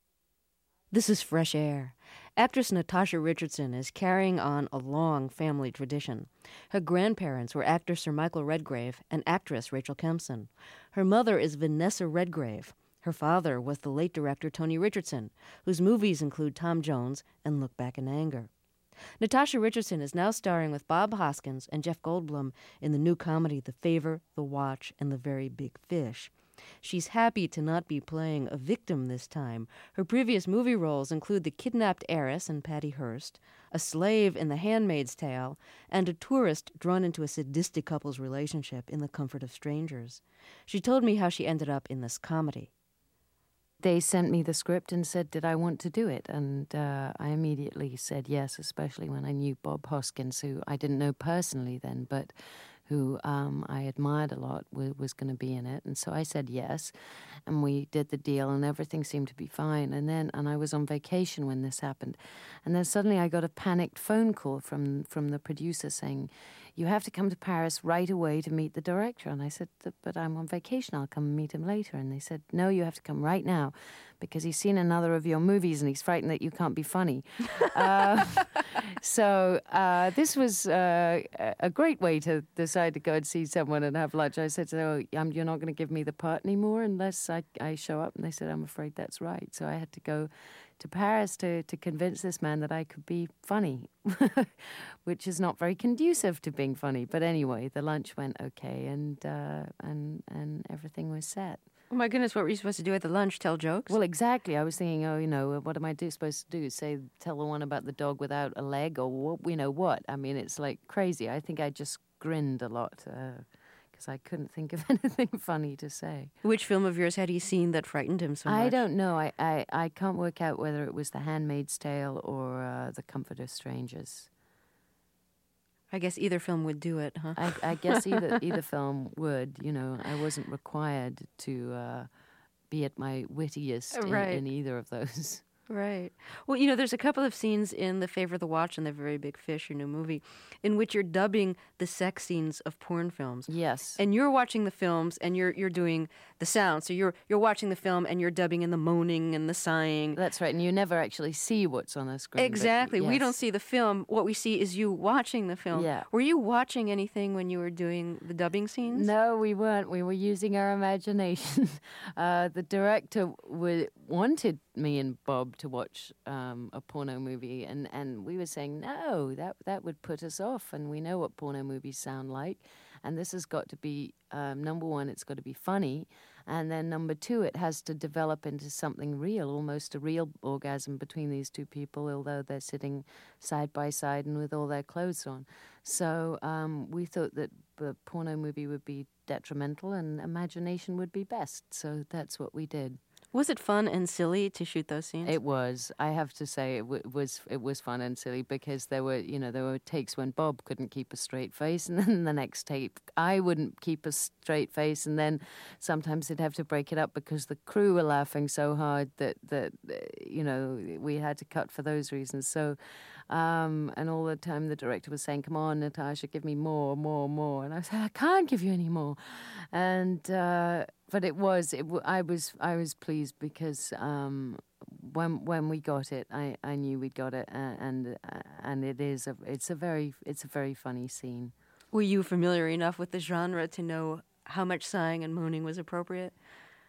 This is Fresh Air. Actress Natasha Richardson is carrying on a long family tradition. Her grandparents were actor Sir Michael Redgrave and actress Rachel Kempson. Her mother is Vanessa Redgrave. Her father was the late director Tony Richardson, whose movies include Tom Jones and Look Back in Anger. Natasha Richardson is now starring with Bob Hoskins and Jeff Goldblum in the new comedy The Favor, The Watch, and The Very Big Fish. She's happy to not be playing a victim this time. Her previous movie roles include The Kidnapped Heiress in Patty Hearst, a slave in The Handmaid's Tale, and a tourist drawn into a sadistic couple's relationship in The Comfort of Strangers. She told me how she ended up in this comedy. They sent me the script and said, did I want to do it? And uh, I immediately said yes, especially when I knew Bob Hoskins, who I didn't know personally then, but who um, I admired a lot, w- was going to be in it. And so I said yes, and we did the deal, and everything seemed to be fine. And then, and I was on vacation when this happened. And then suddenly I got a panicked phone call from, from the producer saying, you have to come to Paris right away to meet the director. And I said, but I'm on vacation, I'll come and meet him later. And they said, no, you have to come right now because he's seen another of your movies and he's frightened that you can't be funny. uh, so uh, this was uh, a great way to decide to go and see someone and have lunch. I said, oh, um, you're not going to give me the part anymore unless I, I show up. And they said, I'm afraid that's right. So I had to go to Paris to, to convince this man that I could be funny, which is not very conducive to being funny. But anyway, the lunch went okay, and uh, and and everything was set. Oh my goodness, what were you supposed to do at the lunch? Tell jokes? Well, exactly. I was thinking, oh, you know, what am I do, supposed to do? Say, tell the one about the dog without a leg, or what, you know what? I mean, it's like crazy. I think I just grinned a lot. Uh, because I couldn't think of anything funny to say. Which film of yours had he seen that frightened him so much? I don't know. I, I, I can't work out whether it was The Handmaid's Tale or uh, The Comfort of Strangers. I guess either film would do it, huh? I, I guess either either film would. You know, I wasn't required to uh, be at my wittiest right. in, in either of those. Right. Well, you know, there's a couple of scenes in The Favor, The Watch, and The Very Big Fish, your new movie, in which you're dubbing the sex scenes of porn films. Yes. And you're watching the films, and you're you're doing the sound. So you're you're watching the film, and you're dubbing in the moaning and the sighing. That's right. And you never actually see what's on the screen. Exactly. Yes. We don't see the film. What we see is you watching the film. Yeah. Were you watching anything when you were doing the dubbing scenes? No, we weren't. We were using our imagination. uh, the director w- wanted me and Bob to watch um, a porno movie, and, and we were saying, no, that that would put us off, and we know what porno movies sound like, and this has got to be, um, number one, it's got to be funny, and then number two, it has to develop into something real, almost a real orgasm between these two people, although they're sitting side by side and with all their clothes on. So um, we thought that the porno movie would be detrimental and imagination would be best, so that's what we did. Was it fun and silly to shoot those scenes? It was. I have to say, it w- was it was fun and silly because there were, you know, there were takes when Bob couldn't keep a straight face, and then the next tape I wouldn't keep a straight face, and then sometimes they'd have to break it up because the crew were laughing so hard that that you know we had to cut for those reasons. So, um, and all the time the director was saying, "Come on, Natasha, give me more, more, more," and I said, "I can't give you any more," and. Uh, But it was. It w- I was. I was pleased because um, when when we got it, I, I knew we'd got it, uh, and uh, and it is. A, it's a very. It's a very funny scene. Were you familiar enough with the genre to know how much sighing and moaning was appropriate?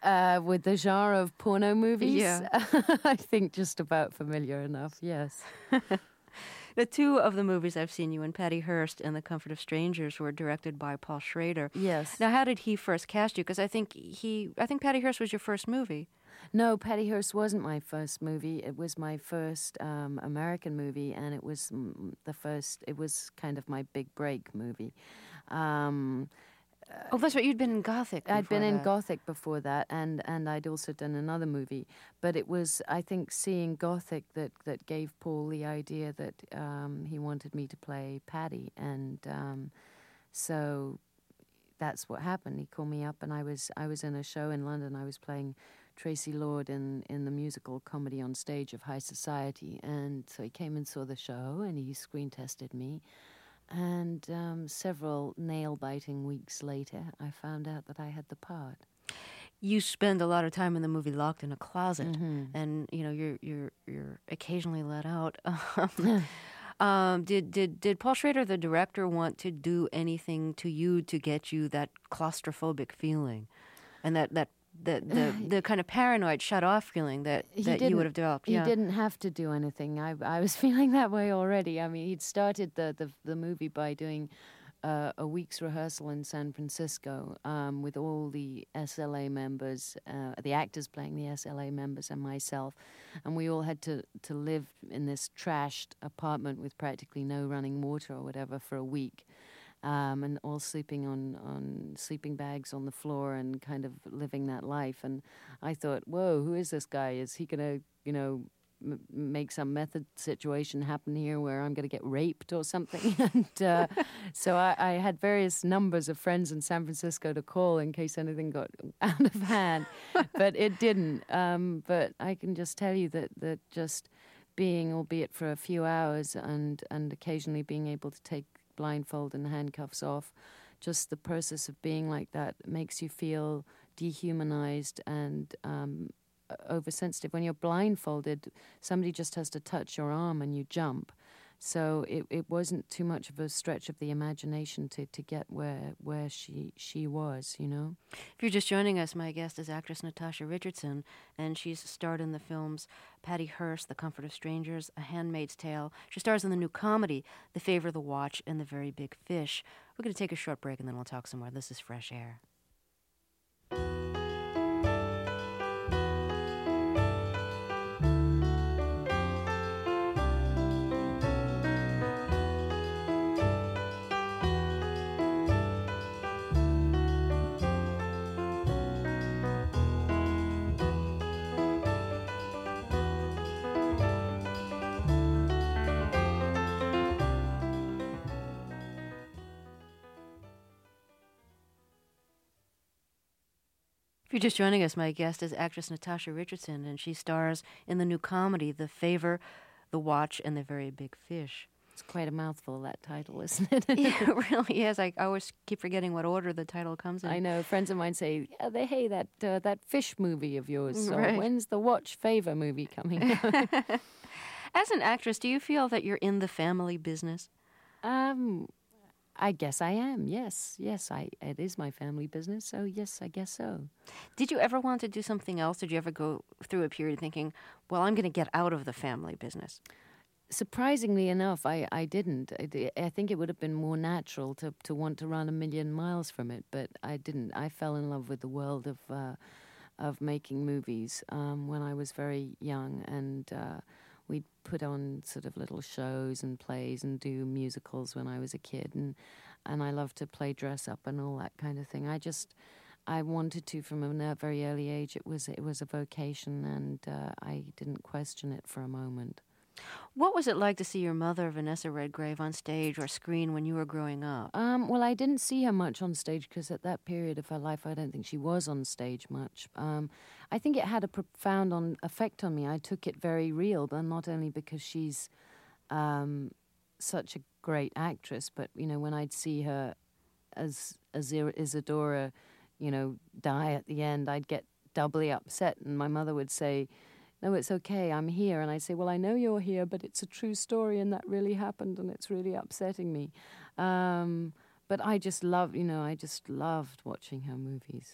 Uh, with the genre of porno movies? Yeah. I think just about familiar enough, yes. The two of the movies I've seen you in, Patty Hearst and The Comfort of Strangers, were directed by Paul Schrader. Yes. Now, how did he first cast you? Because I think he, I think Patty Hearst was your first movie. No, Patty Hearst wasn't my first movie. It was my first um, American movie, and it was mm, the first, it was kind of my big break movie. Um, oh, that's right. You'd been in Gothic before I'd been in that. Gothic before that, and, and I'd also done another movie. But it was, I think, seeing Gothic that, that gave Paul the idea that um, he wanted me to play Paddy. And um, so that's what happened. He called me up, and I was I was in a show in London. I was playing Tracy Lord in, in the musical Comedy on Stage of High Society. And so he came and saw the show, and he screen tested me. And um, several nail-biting weeks later, I found out that I had the part. You spend a lot of time in the movie locked in a closet, Mm-hmm. and you know you're you're you're occasionally let out. um, did did did Paul Schrader, the director, want to do anything to you to get you that claustrophobic feeling, and that that the the, the kind of paranoid, shut off feeling that, He that you didn't- would have developed? He Yeah. didn't have to do anything. I I was feeling that way already. I mean, he'd started the, the, the movie by doing uh, a week's rehearsal in San Francisco um, with all the S L A members, uh, the actors playing the S L A members and myself. And we all had to, to live in this trashed apartment with practically no running water or whatever for a week. Um, and all sleeping on, on sleeping bags on the floor and kind of living that life. And I thought, whoa, who is this guy? Is he going to, you know, m- make some method situation happen here where I'm going to get raped or something? and uh, so I, I had various numbers of friends in San Francisco to call in case anything got out of hand. But it didn't. Um, but I can just tell you that, that just being, albeit for a few hours, and, and occasionally being able to take blindfold and handcuffs off, just the process of being like that makes you feel dehumanized and um, oversensitive. When you're blindfolded, somebody just has to touch your arm and you jump. So it, it wasn't too much of a stretch of the imagination to, to get where where she she was, you know. If you're just joining us, my guest is actress Natasha Richardson, and she's starred in the films Patty Hearst, The Comfort of Strangers, A Handmaid's Tale. She stars in the new comedy The Favor, the Watch, and The Very Big Fish. We're going to take a short break, and then we'll talk some more. This is Fresh Air. If you're just joining us, my guest is actress Natasha Richardson, and she stars in the new comedy The Favor, the Watch, and The Very Big Fish. It's quite a mouthful, that title, isn't it? Yeah, it really is. I, I always keep forgetting what order the title comes in. I know. Friends of mine say, yeah, they, hey, that uh, that fish movie of yours. So Right. when's the Watch Favor movie coming out? As an actress, do you feel that you're in the family business? um, I guess I am, yes. Yes, I. It is my family business, so yes, I guess so. Did you ever want to do something else? Did you ever go through a period thinking, well, I'm going to get out of the family business? Surprisingly enough, I, I didn't. I, di- I think it would have been more natural to, to want to run a million miles from it, but I didn't. I fell in love with the world of uh, of making movies um, when I was very young, and uh, we'd put on sort of little shows and plays and do musicals when I was a kid, and and I loved to play dress up and all that kind of thing. I just I wanted to from a very early age. It was it was a vocation, and uh, I didn't question it for a moment. What was it like to see your mother, Vanessa Redgrave, on stage or screen when you were growing up? Um, well, I didn't see her much on stage because at that period of her life, I don't think she was on stage much. Um, I think it had a profound on, effect on me. I took it very real, but not only because she's um, such a great actress, but, you know, when I'd see her as, as Isadora, you know, die at the end, I'd get doubly upset, and my mother would say, no, it's okay, I'm here. And I say, well, I know you're here, but it's a true story and that really happened and it's really upsetting me. Um, but I just love, you know, I just loved watching her movies.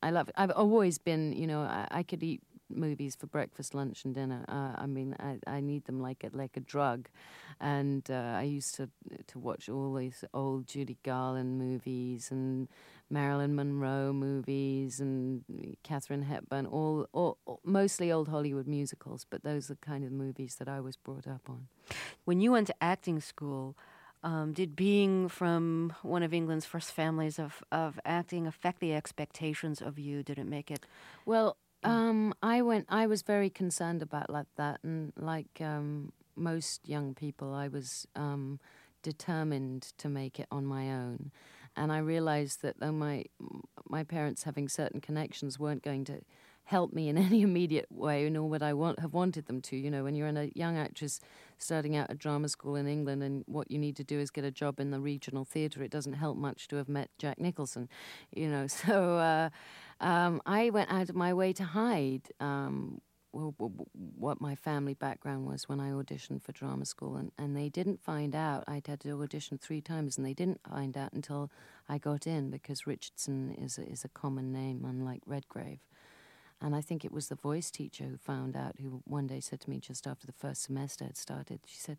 I love it. I've always been, you know, I, I could eat movies for breakfast, lunch, and dinner. Uh, I mean, I, I need them like a like a drug, and uh, I used to to watch all these old Judy Garland movies and Marilyn Monroe movies and Katharine Hepburn, all, all mostly old Hollywood musicals. But those are the kind of movies that I was brought up on. When you went to acting school, um, did being from one of England's first families of of acting affect the expectations of you? Did it make it? Well. Um, I went. I was very concerned about like that, and like um, most young people, I was um, determined to make it on my own. And I realized that though my my parents having certain connections weren't going to help me in any immediate way, nor would I want have wanted them to. You know, when you're in a young actress starting out at drama school in England, and what you need to do is get a job in the regional theatre, it doesn't help much to have met Jack Nicholson. You know, so. Uh, Um, I went out of my way to hide um, w- w- what my family background was when I auditioned for drama school, and, and they didn't find out. I'd had to audition three times, and they didn't find out until I got in, because Richardson is a, is a common name, unlike Redgrave. And I think it was the voice teacher who found out, who one day said to me just after the first semester had started, she said,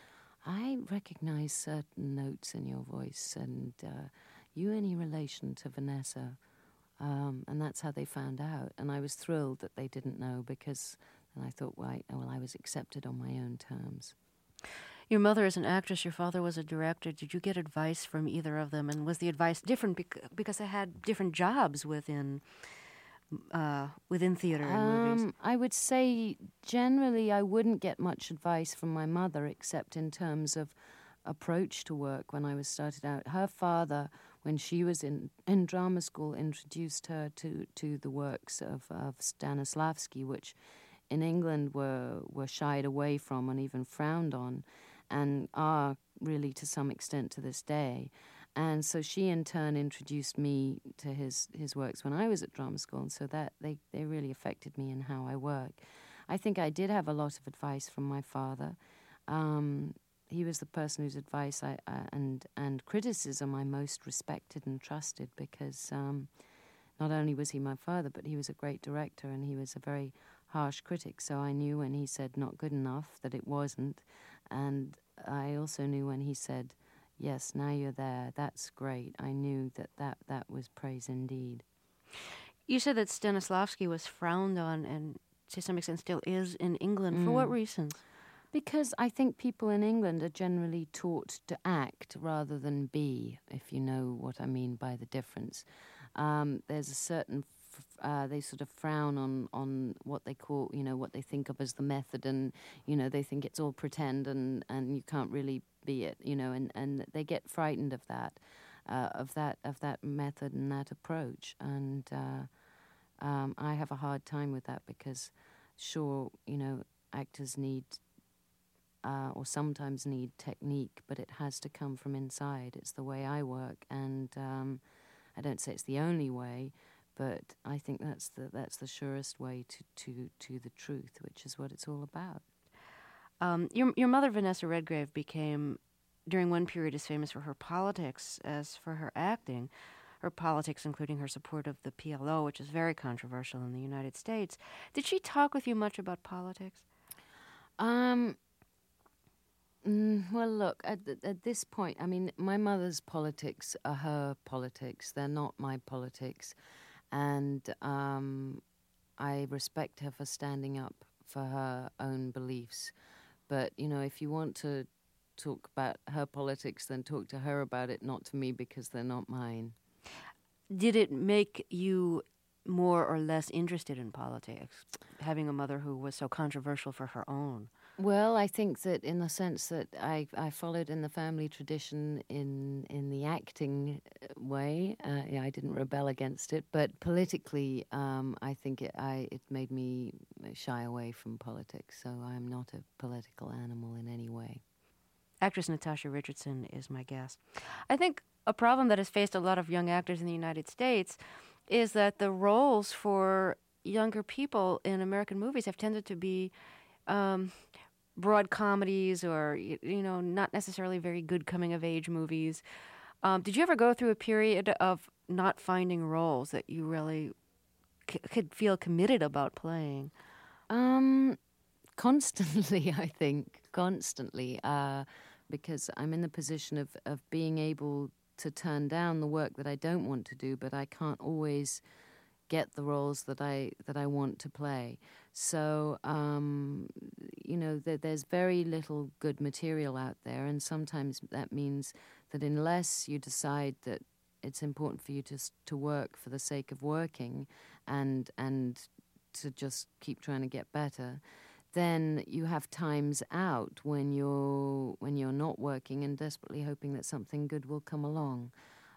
I recognize certain notes in your voice, and uh, you any relation to Vanessa? Um, and that's how they found out. And I was thrilled that they didn't know, because and I thought, well I, well, I was accepted on my own terms. Your mother is an actress, your father was a director. Did you get advice from either of them? And was the advice different bec- because they had different jobs within uh, within theater and um, movies? I would say generally I wouldn't get much advice from my mother, except in terms of approach to work when I was started out. Her father, when she was in, in drama school, introduced her to, to the works of, of Stanislavski, which in England were, were shied away from and even frowned on, and are really to some extent to this day. And so she in turn introduced me to his, his works when I was at drama school, and so that they, they really affected me in how I work. I think I did have a lot of advice from my father. Um, He was the person whose advice I, uh, and and criticism I most respected and trusted, because um, not only was he my father, but he was a great director, and he was a very harsh critic. So I knew when he said not good enough that it wasn't, and I also knew when he said, yes, now you're there, that's great. I knew that that, that was praise indeed. You said that Stanislavski was frowned on, and to some extent still is in England. Mm. For what reasons? Because I think people in England are generally taught to act rather than be, if you know what I mean by the difference. Um, there's a certain, f- uh, they sort of frown on, on what they call, you know, what they think of as the method, and, you know, they think it's all pretend and, and you can't really be it, you know, and, and they get frightened of that, uh, of that, of that method and that approach. And uh, um, I have a hard time with that, because sure, you know, actors need Uh, or sometimes need technique, but it has to come from inside. It's the way I work, and um, I don't say it's the only way, but I think that's the that's the surest way to, to, to the truth, which is what it's all about. Um, your your mother, Vanessa Redgrave, became, during one period, as famous for her politics as for her acting. Her politics, including her support of the P L O, which is very controversial in the United States. Did she talk with you much about politics? Um. Mm, well, look, at, at this point, I mean, my mother's politics are her politics. They're not my politics. And um, I respect her for standing up for her own beliefs. But, you know, if you want to talk about her politics, then talk to her about it, not to me, because they're not mine. Did it make you more or less interested in politics, having a mother who was so controversial for her own? Well, I think that in the sense that I, I followed in the family tradition in in the acting way. Uh, yeah, I didn't rebel against it, but politically, um, I think it, I, it made me shy away from politics, so I'm not a political animal in any way. Actress Natasha Richardson is my guest. I think a problem that has faced a lot of young actors in the United States is that the roles for younger people in American movies have tended to be um, broad comedies or, you know, not necessarily very good coming-of-age movies. Um, did you ever go through a period of not finding roles that you really c- could feel committed about playing? Um, constantly, I think, constantly, uh, because I'm in the position of, of being able to turn down the work that I don't want to do, but I can't always get the roles that I that I want to play. So, um, you know, th- there's very little good material out there, and sometimes that means that unless you decide that it's important for you to to work for the sake of working, and and to just keep trying to get better, then you have times out when you're when you're not working and desperately hoping that something good will come along.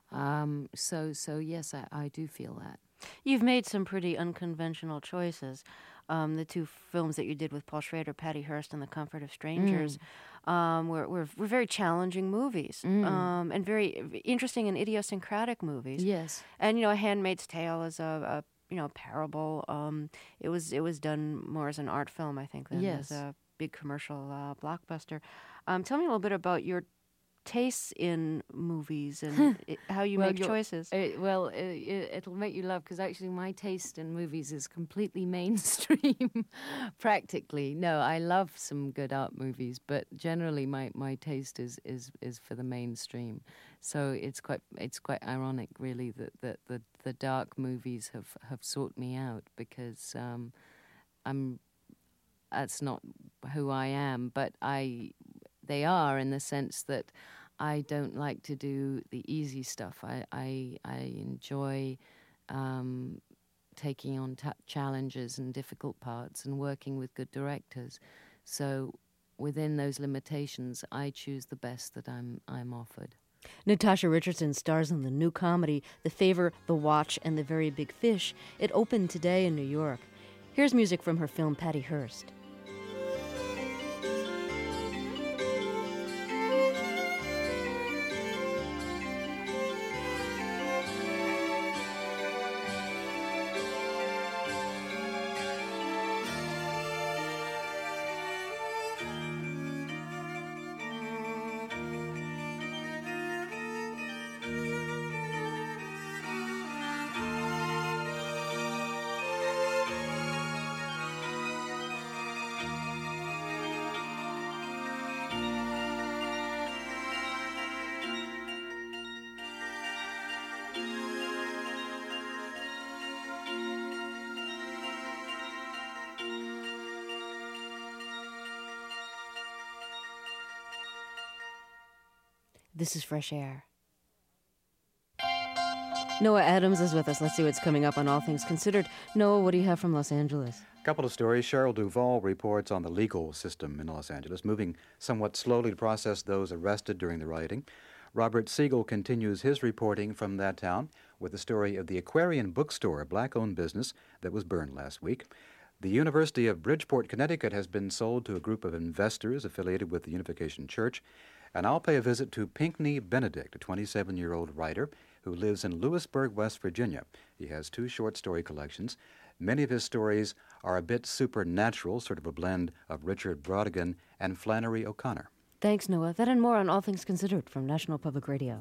Um, so so yes, I, I do feel that. You've made some pretty unconventional choices. Um, the two films that you did with Paul Schrader, Patty Hearst and The Comfort of Strangers, mm. um, were, were were very challenging movies, mm. um, and very interesting and idiosyncratic movies. Yes. And, you know, A Handmaid's Tale is a, a you know parable. Um, it was it was done more as an art film, I think, than yes. as a big commercial uh, blockbuster. Um, tell me a little bit about your tastes in movies and it, how you well, make choices. It, well, it, it'll make you laugh because actually my taste in movies is completely mainstream, practically. No, I love some good art movies, but generally my, my taste is, is, is for the mainstream. So it's quite it's quite ironic, really, that, that the, the dark movies have, have sought me out because um, I'm that's not who I am, but I they are in the sense that I don't like to do the easy stuff. I I, I enjoy um, taking on t- challenges and difficult parts and working with good directors. So within those limitations, I choose the best that I'm I'm offered. Natasha Richardson stars in the new comedy The Favor, The Watch, and The Very Big Fish. It opened today in New York. Here's music from her film Patty Hearst. This is Fresh Air. Noah Adams is with us. Let's see what's coming up on All Things Considered. Noah, what do you have from Los Angeles? A couple of stories. Cheryl Duvall reports on the legal system in Los Angeles, moving somewhat slowly to process those arrested during the rioting. Robert Siegel continues his reporting from that town with the story of the Aquarian Bookstore, a black-owned business that was burned last week. The University of Bridgeport, Connecticut has been sold to a group of investors affiliated with the Unification Church. And I'll pay a visit to Pinckney Benedict, a twenty-seven-year-old writer who lives in Lewisburg, West Virginia. He has two short story collections. Many of his stories are a bit supernatural, sort of a blend of Richard Brautigan and Flannery O'Connor. Thanks, Noah. That and more on All Things Considered from National Public Radio.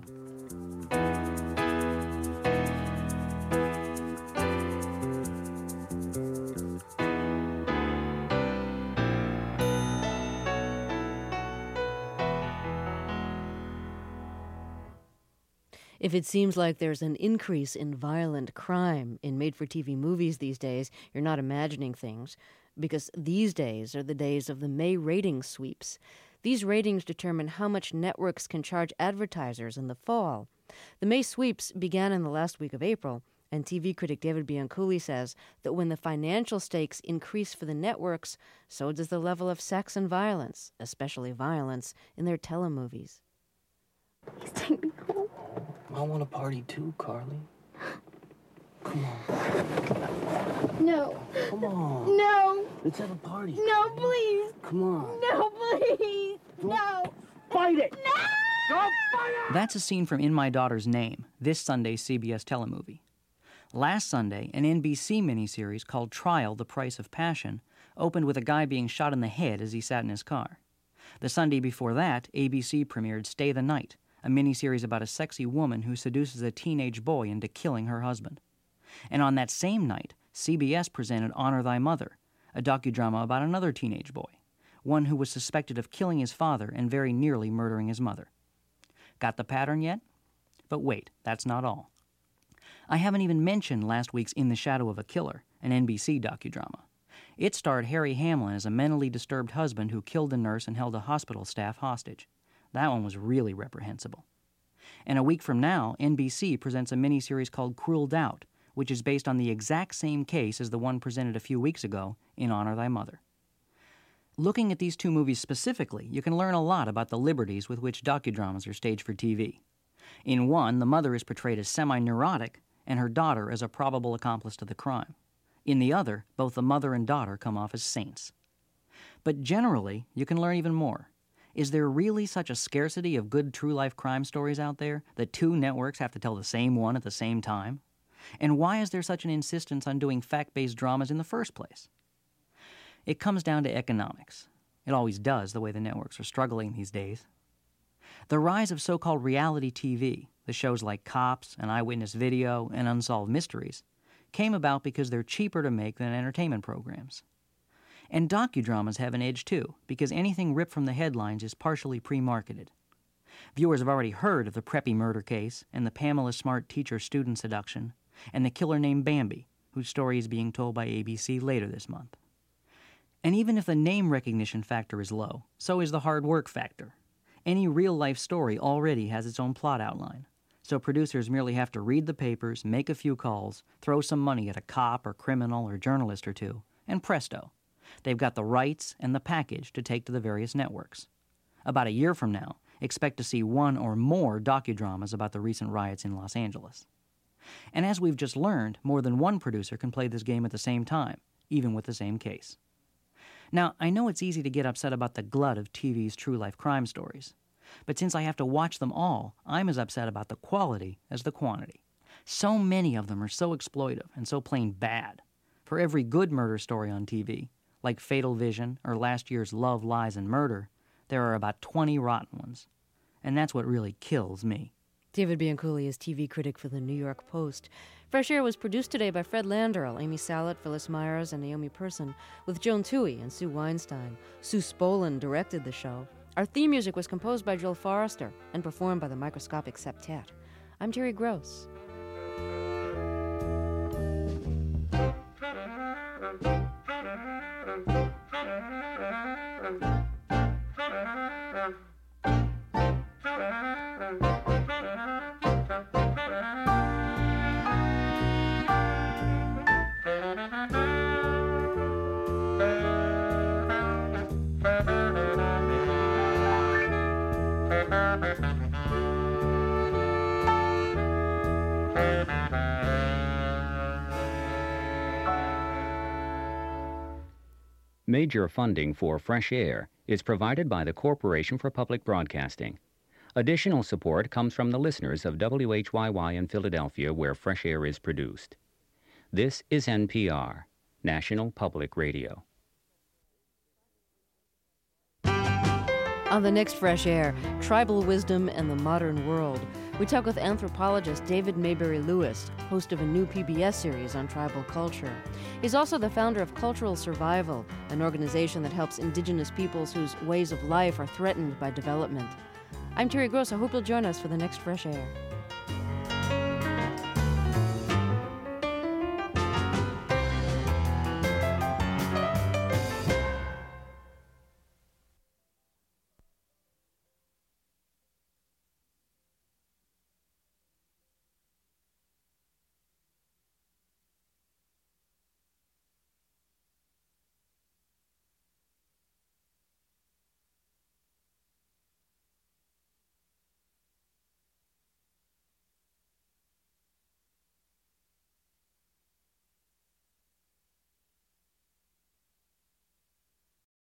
If it seems like there's an increase in violent crime in made-for-T V movies these days, you're not imagining things, because these days are the days of the May ratings sweeps. These ratings determine how much networks can charge advertisers in the fall. The May sweeps began in the last week of April, and T V critic David Bianculli says that when the financial stakes increase for the networks, so does the level of sex and violence, especially violence, in their telemovies. Please take me home. I want to party too, Carly. Come on. No. Come on. No. Let's have a party. No, please. Come on. No, please. Don't no. Fight it. No. Don't fight it. That's a scene from In My Daughter's Name, this Sunday's C B S telemovie. Last Sunday, an N B C miniseries called Trial, The Price of Passion opened with a guy being shot in the head as he sat in his car. The Sunday before that, A B C premiered Stay the Night, a miniseries about a sexy woman who seduces a teenage boy into killing her husband. And on that same night, C B S presented Honor Thy Mother, a docudrama about another teenage boy, one who was suspected of killing his father and very nearly murdering his mother. Got the pattern yet? But wait, that's not all. I haven't even mentioned last week's In the Shadow of a Killer, an N B C docudrama. It starred Harry Hamlin as a mentally disturbed husband who killed a nurse and held a hospital staff hostage. That one was really reprehensible. And a week from now, N B C presents a miniseries called Cruel Doubt, which is based on the exact same case as the one presented a few weeks ago in Honor Thy Mother. Looking at these two movies specifically, you can learn a lot about the liberties with which docudramas are staged for T V. In one, the mother is portrayed as semi-neurotic and her daughter as a probable accomplice to the crime. In the other, both the mother and daughter come off as saints. But generally, you can learn even more. Is there really such a scarcity of good true-life crime stories out there that two networks have to tell the same one at the same time? And why is there such an insistence on doing fact-based dramas in the first place? It comes down to economics. It always does, the way the networks are struggling these days. The rise of so-called reality T V, the shows like Cops and Eyewitness Video and Unsolved Mysteries, came about because they're cheaper to make than entertainment programs. And docudramas have an edge too, because anything ripped from the headlines is partially pre-marketed. Viewers have already heard of the Preppy murder case and the Pamela Smart teacher-student seduction and the killer named Bambi, whose story is being told by A B C later this month. And even if the name recognition factor is low, so is the hard work factor. Any real-life story already has its own plot outline, so producers merely have to read the papers, make a few calls, throw some money at a cop or criminal or journalist or two, and presto, they've got the rights and the package to take to the various networks. About a year from now, expect to see one or more docudramas about the recent riots in Los Angeles. And as we've just learned, more than one producer can play this game at the same time, even with the same case. Now, I know it's easy to get upset about the glut of T V's true-life crime stories, but since I have to watch them all, I'm as upset about the quality as the quantity. So many of them are so exploitive and so plain bad. For every good murder story on T V, like Fatal Vision or last year's Love, Lies, and Murder, there are about twenty rotten ones. And that's what really kills me. David Bianculli is T V critic for the New York Post. Fresh Air was produced today by Fred Landerl, Amy Salit, Phyllis Myers, and Naomi Person, with Joan Toohey and Sue Weinstein. Sue Spolin directed the show. Our theme music was composed by Joel Forrester and performed by the Microscopic Septet. I'm Terry Gross. Major funding for Fresh Air is provided by the Corporation for Public Broadcasting. Additional support comes from the listeners of W H Y Y in Philadelphia, where Fresh Air is produced. This is N P R, National Public Radio. On the next Fresh Air, tribal wisdom and the modern world. We talk with anthropologist David Maybury Lewis, host of a new P B S series on tribal culture. He's also the founder of Cultural Survival, an organization that helps indigenous peoples whose ways of life are threatened by development. I'm Terry Gross. I hope you'll join us for the next Fresh Air.